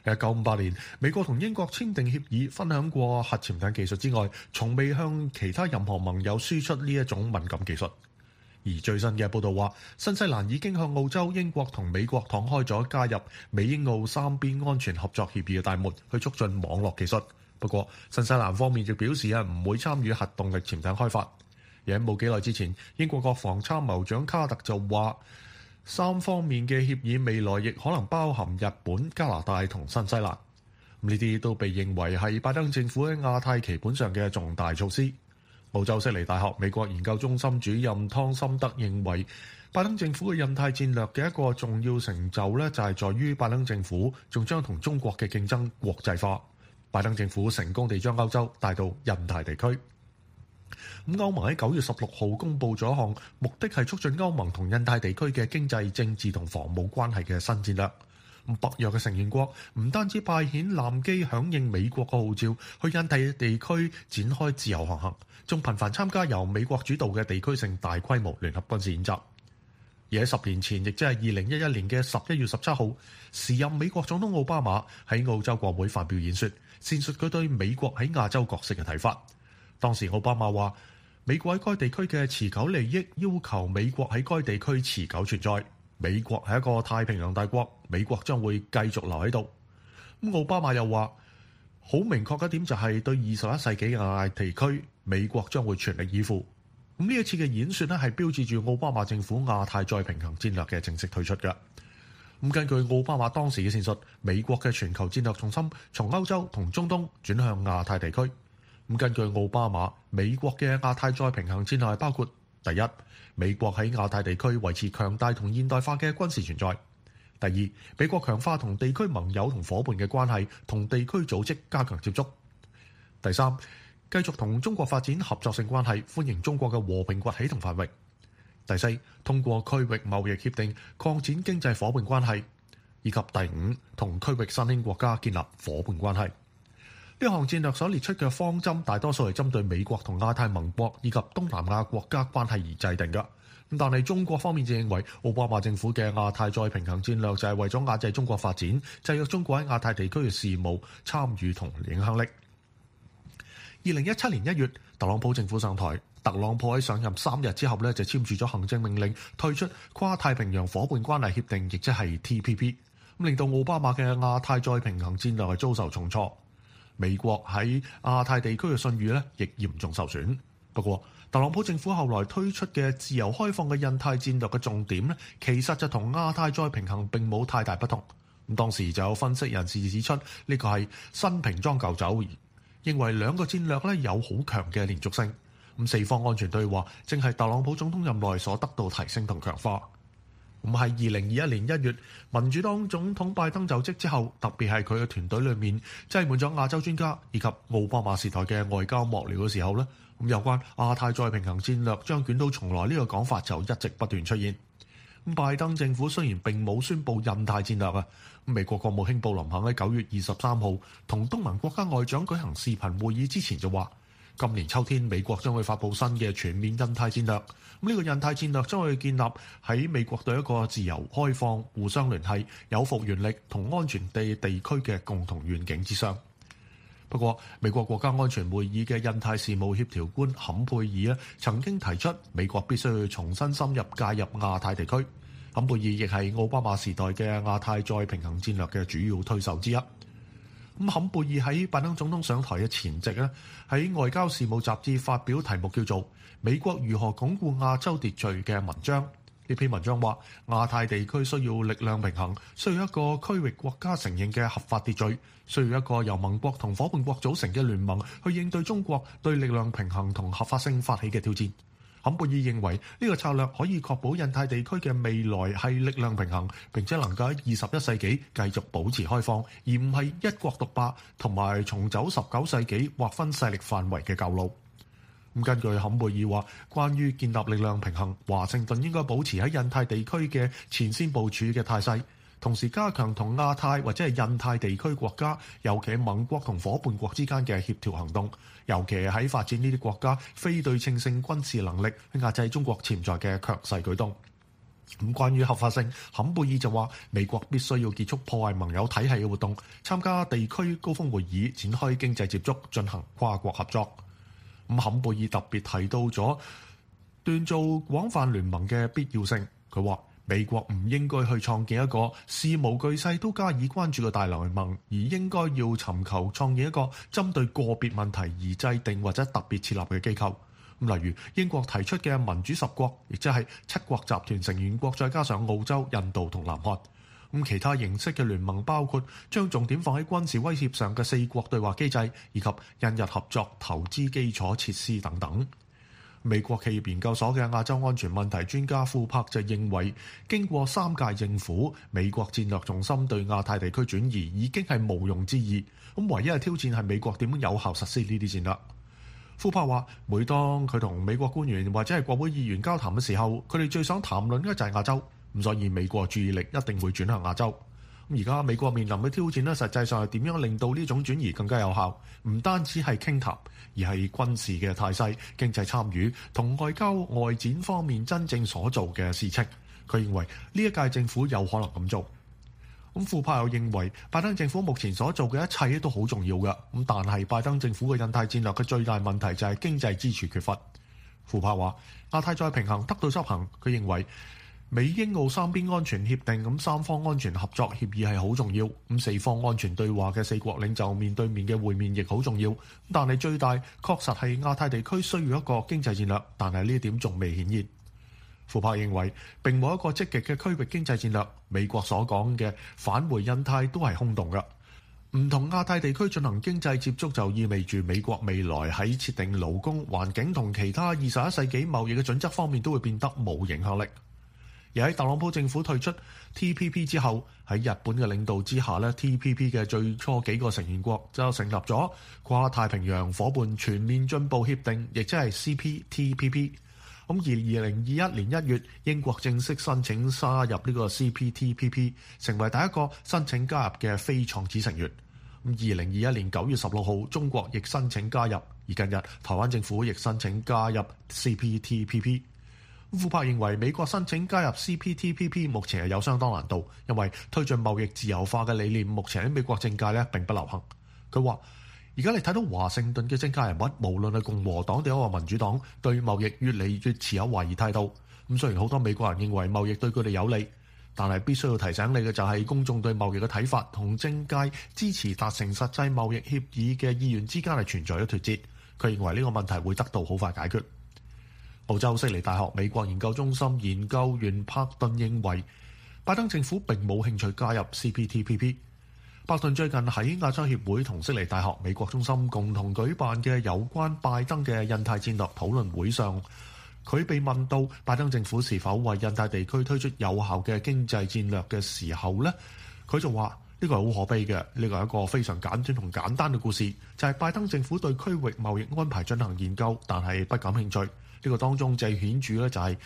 1958年，美國同英國簽訂協議，分享過核潛艇技術之外，從未向其他任何盟友輸出呢一種敏感技術。而最新嘅報導話，新西蘭已經向澳洲、英國同美國敞開咗加入美英澳三邊安全合作協議嘅大門，去促進網絡技術。不過，新西蘭方面亦表示唔會參與核動力潛艇開發。而喺冇幾耐之前，英國國防參謀長卡特就話，三方面嘅協議未來亦可能包含日本、加拿大同新西蘭。呢啲都被認為係拜登政府喺亞太棋盤上嘅重大措施。澳洲悉尼大學美國研究中心主任湯森德認為，拜登政府嘅印太戰略嘅一個重要成就呢，就係在於拜登政府仲將同中國嘅競爭國際化。拜登政府成功地將歐洲帶到印太地區。歐盟喺9月16號公佈咗一項目的係促進歐盟同印太地區嘅經濟、政治同防務關係嘅新戰略。北約嘅成員國唔單止派遣艦機響應美國嘅號召，去印太地區展開自由航行，仲頻繁參加由美國主導嘅地區性大規模聯合軍事演習。而喺10年前，亦即係2011年嘅11月17號，時任美國總統奧巴馬喺澳洲國會發表演說，闡述佢對美國喺亞洲角色嘅睇法。當時奧巴馬話，美國喺該地區嘅持久利益要求美國喺該地區持久存在。美國係一個太平洋大國，美國將會繼續留喺度。奧巴馬又話，好明確嘅一點就係對21世紀嘅亞太地區，美國將會全力以赴。呢一次嘅演說咧，係標誌住奧巴馬政府亞太再平衡戰略嘅正式推出嘅。根據奧巴馬當時嘅闡述，美國嘅全球戰略重心從歐洲同中東轉向亞太地區。根據奧巴馬，美國嘅亞太再平衡戰略包括：第一，美國喺亞太地區維持強大同現代化嘅軍事存在；第二，美國強化同地區盟友同夥伴嘅關係，同地區組織加強接觸；第三，繼續同中國發展合作性關係，歡迎中國嘅和平崛起同繁榮；第四，通過區域貿易協定擴展經濟夥伴關係；以及第五，同區域新興國家建立夥伴關係。呢項戰略所列出嘅方針，大多數係針對美國同亞太盟國以及東南亞國家關係而制定嘅。但係中國方面就認為，奧巴馬政府嘅亞太再平衡戰略就係為咗壓制中國發展，制約中國喺亞太地區嘅事務參與同影響力。2017年1月，特朗普政府上台，特朗普喺上任3日之後呢，就簽署咗行政命令，退出跨太平洋夥伴關係協定，亦即係 TPP， 令到奧巴馬嘅亞太再平衡戰略係遭受重挫。美國喺亞太地區嘅信譽亦嚴重受損。不過，特朗普政府後來推出嘅自由開放嘅印太戰略嘅重點其實就同亞太再平衡並冇太大不同。當時就有分析人士指出，呢個係新瓶裝舊酒，認為兩個戰略有好強嘅連續性。四方安全對話正係特朗普總統任內所得到提升同強化。喺2021年1月，民主黨總統拜登就職之後，特別係佢嘅團隊裏面擠滿咗亞洲專家以及奧巴馬時代嘅外交幕僚嘅時候呢，有關亞太再平衡戰略將捲土重來呢個講法就一直不斷出現。拜登政府雖然並冇宣布印太戰略美國國務卿布林肯喺9月23號同東盟國家外長舉行視頻會議之前就話，今年秋天美國將會發布新嘅全面印太戰略。呢個印太戰略將會建立喺美國對一個自由開放、互相聯繫、有復原力同安全地區嘅共同願景之上。不過，美國國家安全會議嘅印太事務協調官坎佩爾曾經提出，美國必須要重新深入介入亞太地區。坎佩爾亦係奧巴馬時代嘅亞太再平衡戰略嘅主要推手之一。坎佩爾喺拜登總統上台嘅前夕喺外交事務雜誌發表題目叫做《美國如何鞏固亞洲秩序》嘅文章。呢篇文章話，亞太地區需要力量平衡，需要一個區域國家承認嘅合法秩序，需要一個由盟國同夥伴國組成嘅聯盟去應對中國對力量平衡同合法性發起嘅挑戰。坎貝爾認為呢個策略可以確保印太地區嘅未來係力量平衡，並且能夠喺21世紀繼續保持開放，而唔係一國獨霸同埋重走19世紀劃分勢力範圍嘅舊路。根據坎貝爾話，關於建立力量平衡，華盛頓應該保持喺印太地區嘅前線部署嘅態勢，同時加強同亞太或者係印太地區國家，尤其係盟國同夥伴國之間嘅協調行動，尤其係喺發展呢啲國家非對稱性軍事能力，去壓制中國潛在嘅強勢舉動。 咁關於合法性，坎貝爾就話美國必須要結束破壞盟友體系嘅活動，參加地區高峰會議，展開經濟接觸，進行跨國合作。咁坎貝爾特別提到咗鍛造廣泛聯盟嘅必要性。佢話美國唔應該去創建一個事無巨細都加以關注嘅大聯盟，而應該要尋求創建一個針對個別問題而制定或者特別設立嘅機構。例如英國提出嘅民主10國，亦即係7國集團成員國，再加上澳洲、印度同南韓。咁其他形式嘅聯盟包括將重點放喺軍事威脅上嘅4國對話機制，以及印日合作投資基礎設施等等。美國企業研究所嘅亞洲安全問題專家庫珀就認為，經過3屆政府，美國戰略重心對亞太地區轉移已經係毋庸置疑。咁唯一嘅挑戰係美國點樣有效實施呢啲戰略。庫珀話，每當佢同美國官員或者係國會議員交談嘅時候，佢哋最想談論嘅就係亞洲，咁所以美國注意力一定會轉向亞洲。咁而家美國面臨嘅挑戰呢，實際上係點樣令到呢種轉移更加有效？唔單止係傾談，而係軍事嘅態勢、經濟參與同外交外展方面真正所做嘅事情。佢認為呢一屆政府有可能咁做。咁庫珀又認為拜登政府目前所做嘅一切都好重要嘅，咁但係拜登政府嘅印太戰略嘅最大問題就係經濟支柱缺乏。庫珀話亞太再平衡得到執行，佢認為美英澳3邊安全協定咁3方安全合作協議係好重要，咁4方安全對話嘅4國領袖面對面嘅會面亦好重要，但係最大確實係亞太地區需要一個經濟戰略，但係呢一點仲未顯現。庫珀認為並冇一個積極嘅區域經濟戰略，美國所講嘅返回印太都係空洞嘅。唔同亞太地區進行經濟接觸就意味住美國未來喺設定勞工、環境同其他21世紀貿易嘅準則方面都會變得冇影響力。而喺特朗普政府退出 TPP 之後，喺日本嘅領導之下呢， TPP 嘅最初幾個成員國就成立咗跨太平洋夥伴全面進步協定，亦即係 CPTPP。咁而2021年1月，英國正式申請加入呢個 CPTPP， 成為第一個申請加入嘅非創始成員。咁2021年9月16號，中國亦申請加入，而近日台灣政府亦申請加入 CPTPP。庫珀認為美國申請加入 CPTPP 目前係有相當難度，因為推進貿易自由化嘅理念目前喺美國政界並不流行。佢話而家你睇到華盛頓嘅政界人物，無論係共和黨定係民主黨，對貿易越嚟越持有懷疑態度。咁雖然好多美國人認為貿易對佢哋有利，但係必須要提醒你嘅就係公眾對貿易嘅睇法同政界支持達成實際貿易協議嘅意願之間係存在咗脫節。佢認為呢個問題會得到好快解決。澳洲悉尼大學美國研究中心研究員柏頓認為，拜登政府並冇興趣加入 CPTPP。柏頓最近喺亞洲協會同悉尼大學美國中心共同舉辦嘅有關拜登嘅印太戰略討論會上，佢被問到拜登政府是否為印太地區推出有效嘅經濟戰略嘅時候呢，佢就話呢個係好可悲嘅，呢個係一個非常簡短同簡單嘅故事，就係拜登政府對區域貿易安排進行研究，但係不感興趣。呢個當中最顯著咧就係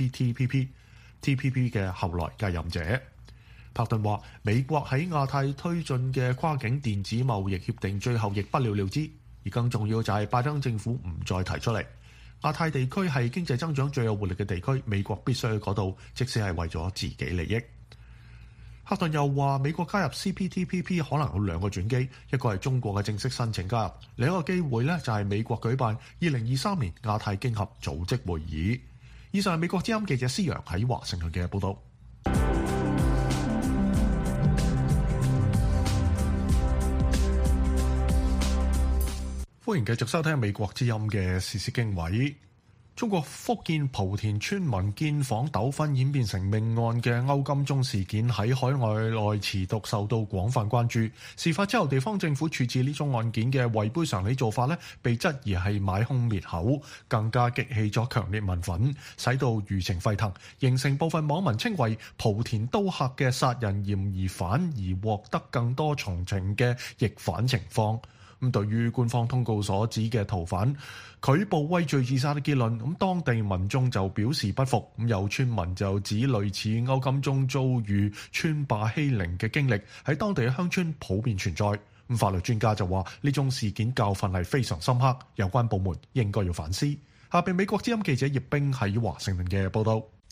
CPTPP 嘅後來繼任者。柏頓話：美國喺亞太推進嘅跨境電子貿易協定最後亦不了了之，而更重要就係拜登政府唔再提出嚟。亞太地區係經濟增長最有活力嘅地區，美國必須去嗰度，即使係為咗自己利益。柏頓又話：美國加入 CPTPP 可能有2個轉機，一個係中國嘅正式申請加入，另一個機會呢就係美國舉辦2023年亞太經合組織會議。以上係美國之音記者施陽喺華盛頓嘅報導。歡迎繼續收聽美國之音嘅時事經緯。中國福建莆田村民建房糾紛演變成命案嘅歐金鐘事件喺海外內持續受到廣泛關注。事發之後，地方政府處置呢宗案件嘅違背常理做法被質疑係買兇滅口，更加激起咗強烈民憤，使到輿情沸騰，形成部分網民稱為莆田刀客嘅殺人嫌疑犯而獲得更多從情嘅逆反情況。咁對於官方通告所指嘅逃犯拒捕畏罪自殺嘅結論，咁當地民眾就表示不服。咁有村民就指類似歐金鐘遭遇村霸欺凌嘅經歷喺當地嘅鄉村普遍存在。咁法律專家就話呢宗事件教訓係非常深刻，有關部門應該要反思。下邊美國之音記者葉冰喺華盛頓嘅報道。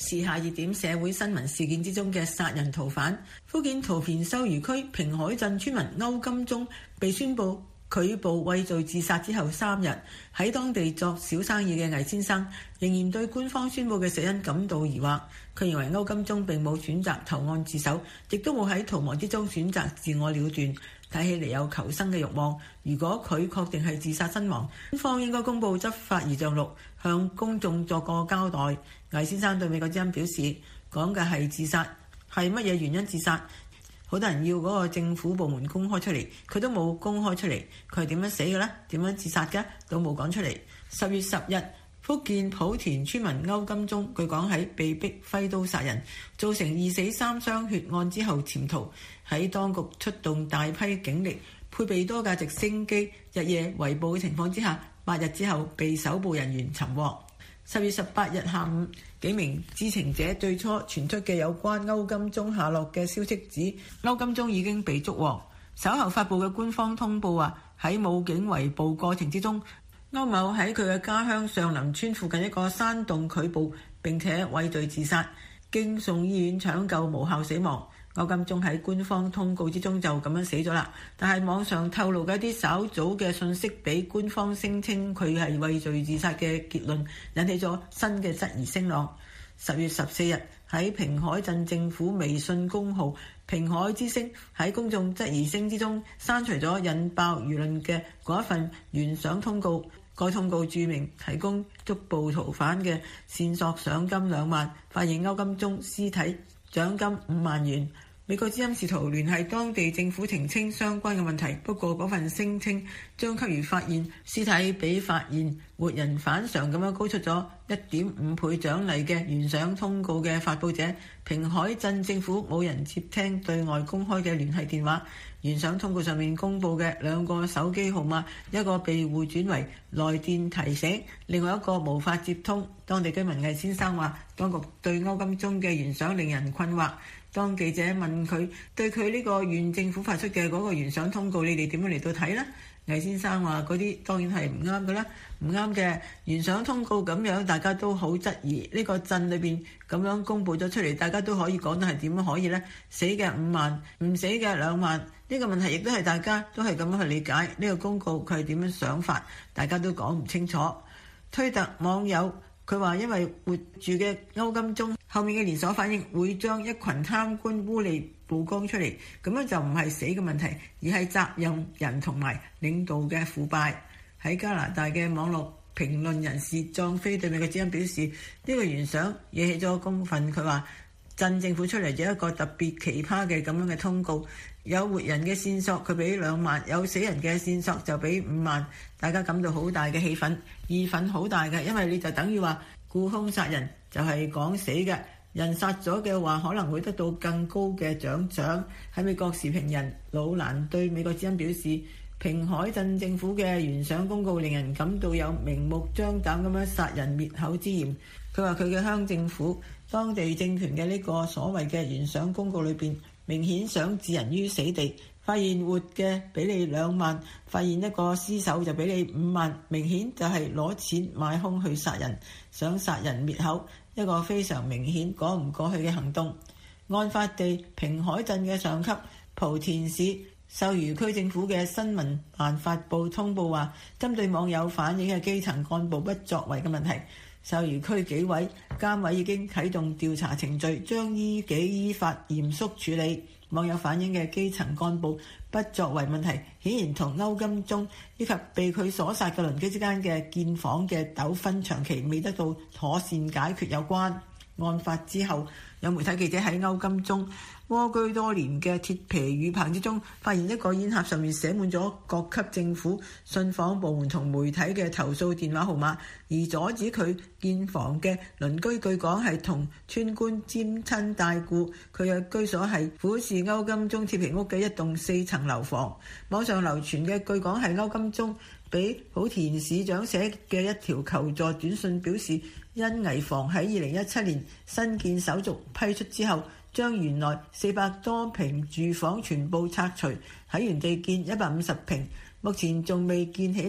時下熱點社會新聞事件之中嘅殺人逃犯，福建莆田收漁區平海鎮村民歐金忠被宣布拒捕畏罪自殺之後3日，喺當地作小生意嘅魏先生仍然對官方宣布嘅死因感到疑惑。佢認為歐金忠並冇選擇投案自首，亦都冇喺逃亡之中選擇自我了斷，睇起嚟有求生嘅慾望。如果佢確定係自殺身亡，官方應該公佈執法異象錄，向公眾作個交代。魏先生對美國之音表示，講嘅係自殺，係乜嘢原因自殺？好多人要嗰個政府部門公開出嚟，佢都冇公開出嚟。佢係點樣死嘅呢？點樣自殺嘅？都冇講出嚟。10月10日，福建莆田村民歐金忠據講喺被逼揮刀殺人，造成2死3傷血案之後潛逃，喺當局出動大批警力，配備多架直升機，日夜圍捕嘅情況之下，8日之後被搜捕人員尋獲。10月18日下午，幾名知情者最初傳出嘅有關歐金忠下落嘅消息指，歐金忠已經被捉獲。稍後發布嘅官方通報話，喺武警圍捕過程之中，歐某喺佢嘅家鄉上林村附近一個山洞拒捕，並且畏罪自殺，經送醫院搶救無效死亡。歐金忠喺官方通告之中就咁樣死咗啦，但係網上透露嘅一啲稍早嘅信息，比官方聲稱佢係畏罪自殺嘅結論引起咗新嘅質疑聲浪。10月14日喺平海鎮政府微信公號平海之聲喺公眾質疑聲之中刪除咗引爆輿論嘅嗰一份懸賞通告。該通告註明提供捉捕逃犯嘅線索賞金2萬，發現歐金忠屍體獎金5萬元。美國之音試圖聯繫當地政府澄清相關嘅問題，不過嗰份聲稱將給予發現屍體比發現活人反常咁樣高出咗1.5倍獎勵嘅懸賞通告嘅發佈者平海鎮政府冇人接聽對外公開嘅聯繫電話。懸賞通告上面公佈嘅2個手機號碼，一個被互轉為來電提醒，另外一個無法接通。當地居民魏先生話，當局對歐金忠嘅懸賞令人困惑。當記者問佢對佢呢個縣政府發出嘅嗰個懸賞通告，你哋點樣嚟到睇呢？魏先生話嗰啲當然係唔啱嘅啦，唔啱嘅懸賞通告咁樣，大家都好質疑呢個鎮裏邊咁樣公佈咗出嚟，大家都可以講到係點樣可以呢？死嘅5萬，唔死嘅2萬，呢個問題亦都係大家都係咁樣去理解呢個公告佢係點樣想法，大家都講唔清楚。推特網友佢話，因為活住嘅歐金忠後面嘅連鎖反應會將一群貪官污吏曝光出嚟，咁樣就唔係死嘅問題，而係責任人同埋領導嘅腐敗。喺加拿大嘅網絡評論人士莊飛對美國之音表示，呢個懸賞惹起咗公憤。佢話鎮政府出嚟咗一個特別奇葩嘅咁樣嘅通告，有活人嘅線索佢俾2萬，有死人嘅線索就俾5萬，大家感到好大嘅氣憤，義憤好大嘅，因為你就等於話雇兇殺人就係講死嘅，人殺咗嘅話可能會得到更高嘅獎賞。喺美國時評人老蘭對美國之音表示，平海鎮政府嘅懸賞公告令人感到有明目張膽咁樣殺人滅口之嫌。佢話佢嘅鄉政府當地政權嘅呢個所謂嘅懸賞公告裏邊，明顯想置人於死地。發現活嘅俾你2萬，發現一個屍首就俾你5萬，明顯就係攞錢買兇去殺人，想殺人滅口，一個非常明顯講唔過去嘅行動。案發地平海鎮嘅上級莆田市秀漁區政府嘅新聞辦發布通報話，針對網友反映嘅基層幹部不作為嘅問題，秀漁區紀委監委已經啟動調查程序，將依紀依法嚴肅處理。網友反映嘅基層幹部不作為問題，顯然同歐金忠以及被佢所殺嘅鄰居之間嘅建房嘅糾紛長期未得到妥善解決有關。案發之後，有媒體記者喺歐金忠蝸居多年嘅鐵皮雨棚之中，發現一個煙盒上面寫滿咗各級政府、信訪部門同媒體嘅投訴電話號碼，而阻止佢建房嘅鄰居據講係同村官沾親帶故，佢嘅居所係俯視歐金忠鐵皮屋嘅一棟4層樓房。網上流傳嘅據講係歐金忠俾莆田市長寫嘅一條求助短信，表示因危房喺2017年新建手續批出之後，將原來400多平住房全部拆除，喺原地建150平，目前仲未建起嚟，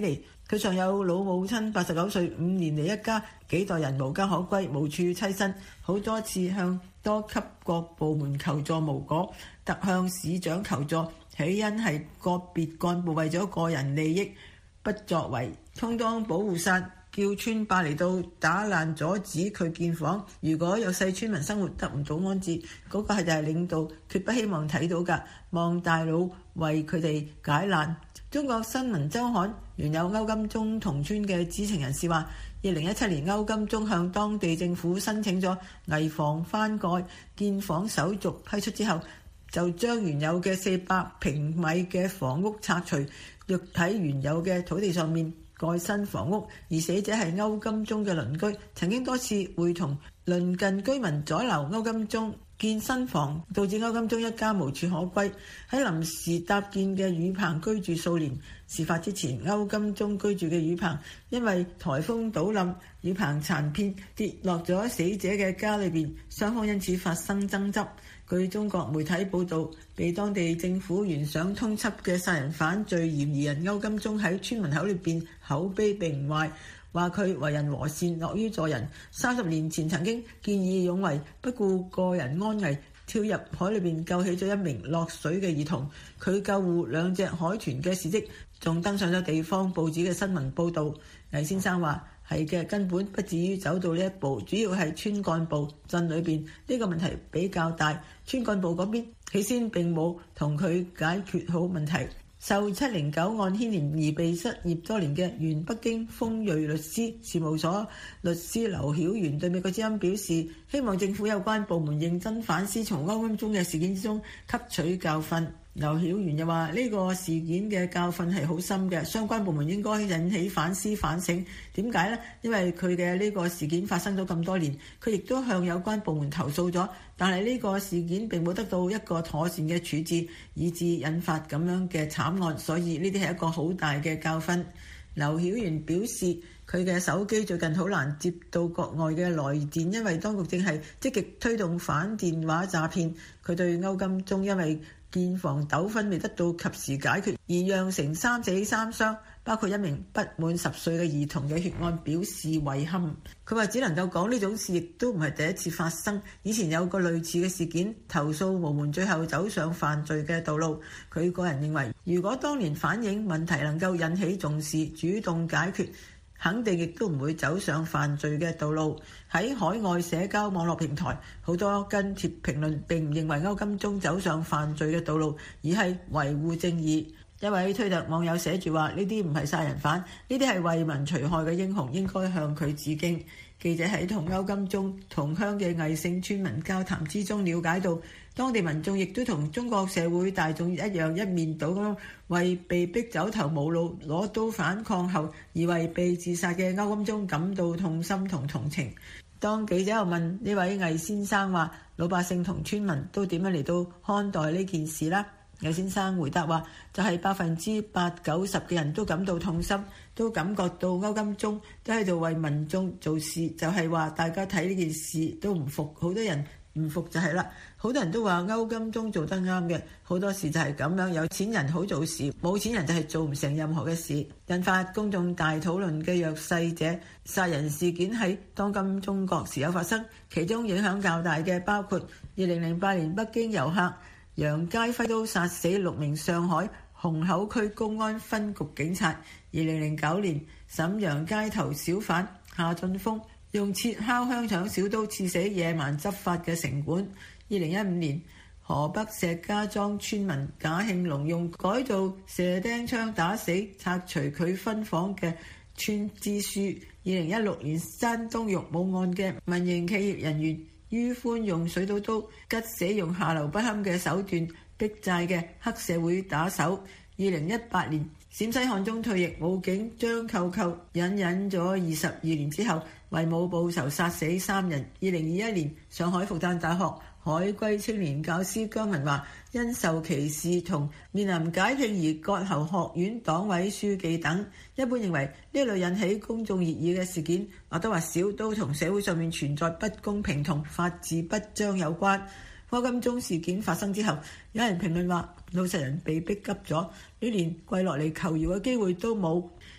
佢上有老母親89歲，5年嚟一家幾代人無家可歸，無處棲身，好多次向多級各部門求助無果，特向市長求助，起因係個別幹部為咗個人利益不作為，充當保護傘，叫村霸嚟到打爛阻止佢建房。如果有細村民生活得唔到安置，嗰個係就係領導決不希望睇到㗎，望大佬為佢哋解難。中國新聞週刊原有歐金鐘同村嘅知情人士話，2017年歐金鐘向當地政府申請咗危房翻蓋建房手續批出之後，就將原有嘅400平米嘅房屋拆除，欲喺原有嘅土地上面蓋新房屋。而死者係歐金鐘嘅鄰居，曾經多次會同鄰近居民阻撓歐金鐘建新房，導致歐金鐘一家無處可歸，喺臨時搭建嘅雨棚居住數年。事發之前，歐金鐘居住嘅雨棚因為颱風倒冧，雨棚殘片跌落咗死者嘅家裏邊，雙方因此發生爭執。據中國媒體報導，被當地政府懸賞通緝嘅殺人犯罪嫌疑人歐金鐘喺村門口裏邊口碑並唔壞，話佢為人和善，樂於助人。30年前曾經見義勇為，不顧個人安危，跳入海裏邊救起咗一名落水嘅兒童。佢救護2隻海豚嘅事蹟仲登上咗地方報紙嘅新聞報導。魏先生話：係嘅，根本不至於走到呢一步，主要係村幹部鎮裏邊呢個問題比較大，村幹部嗰邊起先並冇同佢解決好問題。受709案牽連而被失業多年嘅原北京豐瑞律師事務所律師劉曉元對美國之音表示，希望政府有關部門認真反思從歐金鐘嘅事件之中吸取教訓。劉曉元又話：呢個事件嘅教訓係好深嘅，相關部門應該引起反思反省。點解呢？因為佢嘅呢個事件發生咗咁多年，佢亦都向有關部門投訴咗，但係呢個事件並冇得到一個妥善嘅處置，以致引發咁樣嘅慘案，所以呢啲係一個好大嘅教訓。劉曉元表示，佢嘅手機最近好難接到國外嘅來電，因為當局正係積極推動反電話詐騙。佢對歐金鐘因為建房糾紛未得到及時解決而釀成3死3傷，包括一名不滿10歲嘅兒童嘅血案表示遺憾。佢話只能夠講呢種事亦都唔係第一次發生，以前有個類似嘅事件，投訴無門，最後走上犯罪嘅道路。佢個人認為，如果當年反映問題能夠引起重視，主動解決，肯定亦都唔會走上犯罪嘅道路。喺海外社交網絡平台，好多跟帖評論並唔認為歐金鐘走上犯罪嘅道路，而係維護正義。一位推特網友寫住話：呢啲唔係殺人犯，呢啲係為民除害嘅英雄，應該向佢致敬。記者喺同歐金鐘同鄉嘅魏姓村民交談之中了解到，當地民眾亦都同中國社會大眾一樣，一面倒咁為被逼走投無路攞刀反抗後而為被自殺嘅歐金鐘感到痛心同同情。當記者又問呢位魏先生話：老百姓同村民都點樣嚟到看待呢件事呢？魏先生回答話：就係80%、90%嘅人都感到痛心，都感覺到歐金鐘都喺度為民眾做事，就係話大家睇呢件事都唔服，好多人唔服就係啦。好多人都話歐金鐘做得啱嘅，好多時就係咁樣，有錢人好做事，冇錢人就係做唔成任何嘅事。引發公眾大討論嘅弱勢者殺人事件喺當今中國時有發生，其中影響較大嘅包括2008年北京遊客楊佳輝都殺死6名上海虹口區公安分局警察。2009年瀋陽街頭小販夏俊峰用切烤香腸小刀刺死野蠻執法嘅城管。2015年河北石家莊村民賈慶龍用改造射釘槍打死拆除佢分房嘅村支書。2016年山東玉武案嘅民營企業人員于歡用水稻刀吉死用下流不堪嘅手段逼債嘅黑社會打手。2018年陝西漢中退役武警張扣扣隱忍咗22年之後為武報仇殺死3人。2021年上海復旦大學海歸青年教師姜文華因受歧視同面臨解聘而割喉學院黨委書記等。一般認為呢類引起公眾熱議嘅事件或多或少都同社會上面存在不公平同法治不彰有關。歐金鐘事件發生之後，有人評論話老實人被逼急咗，你連跪落嚟求饒嘅機會都冇。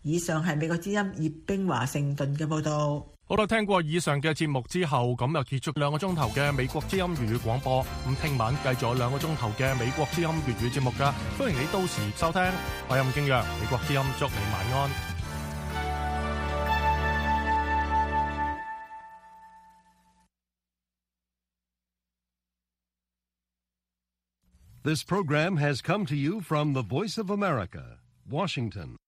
以上係美國之音葉冰華盛頓嘅報導。 好啦，聽過以上嘅節目之後，咁就結束2個鐘頭嘅美國之音粵語廣播。咁聽晚繼續有2個鐘頭嘅美國之音粵語節目㗎，歡迎你到時收聽。我係任敬揚，美國之音祝你晚安。 This program has come to you from the Voice of America, Washington.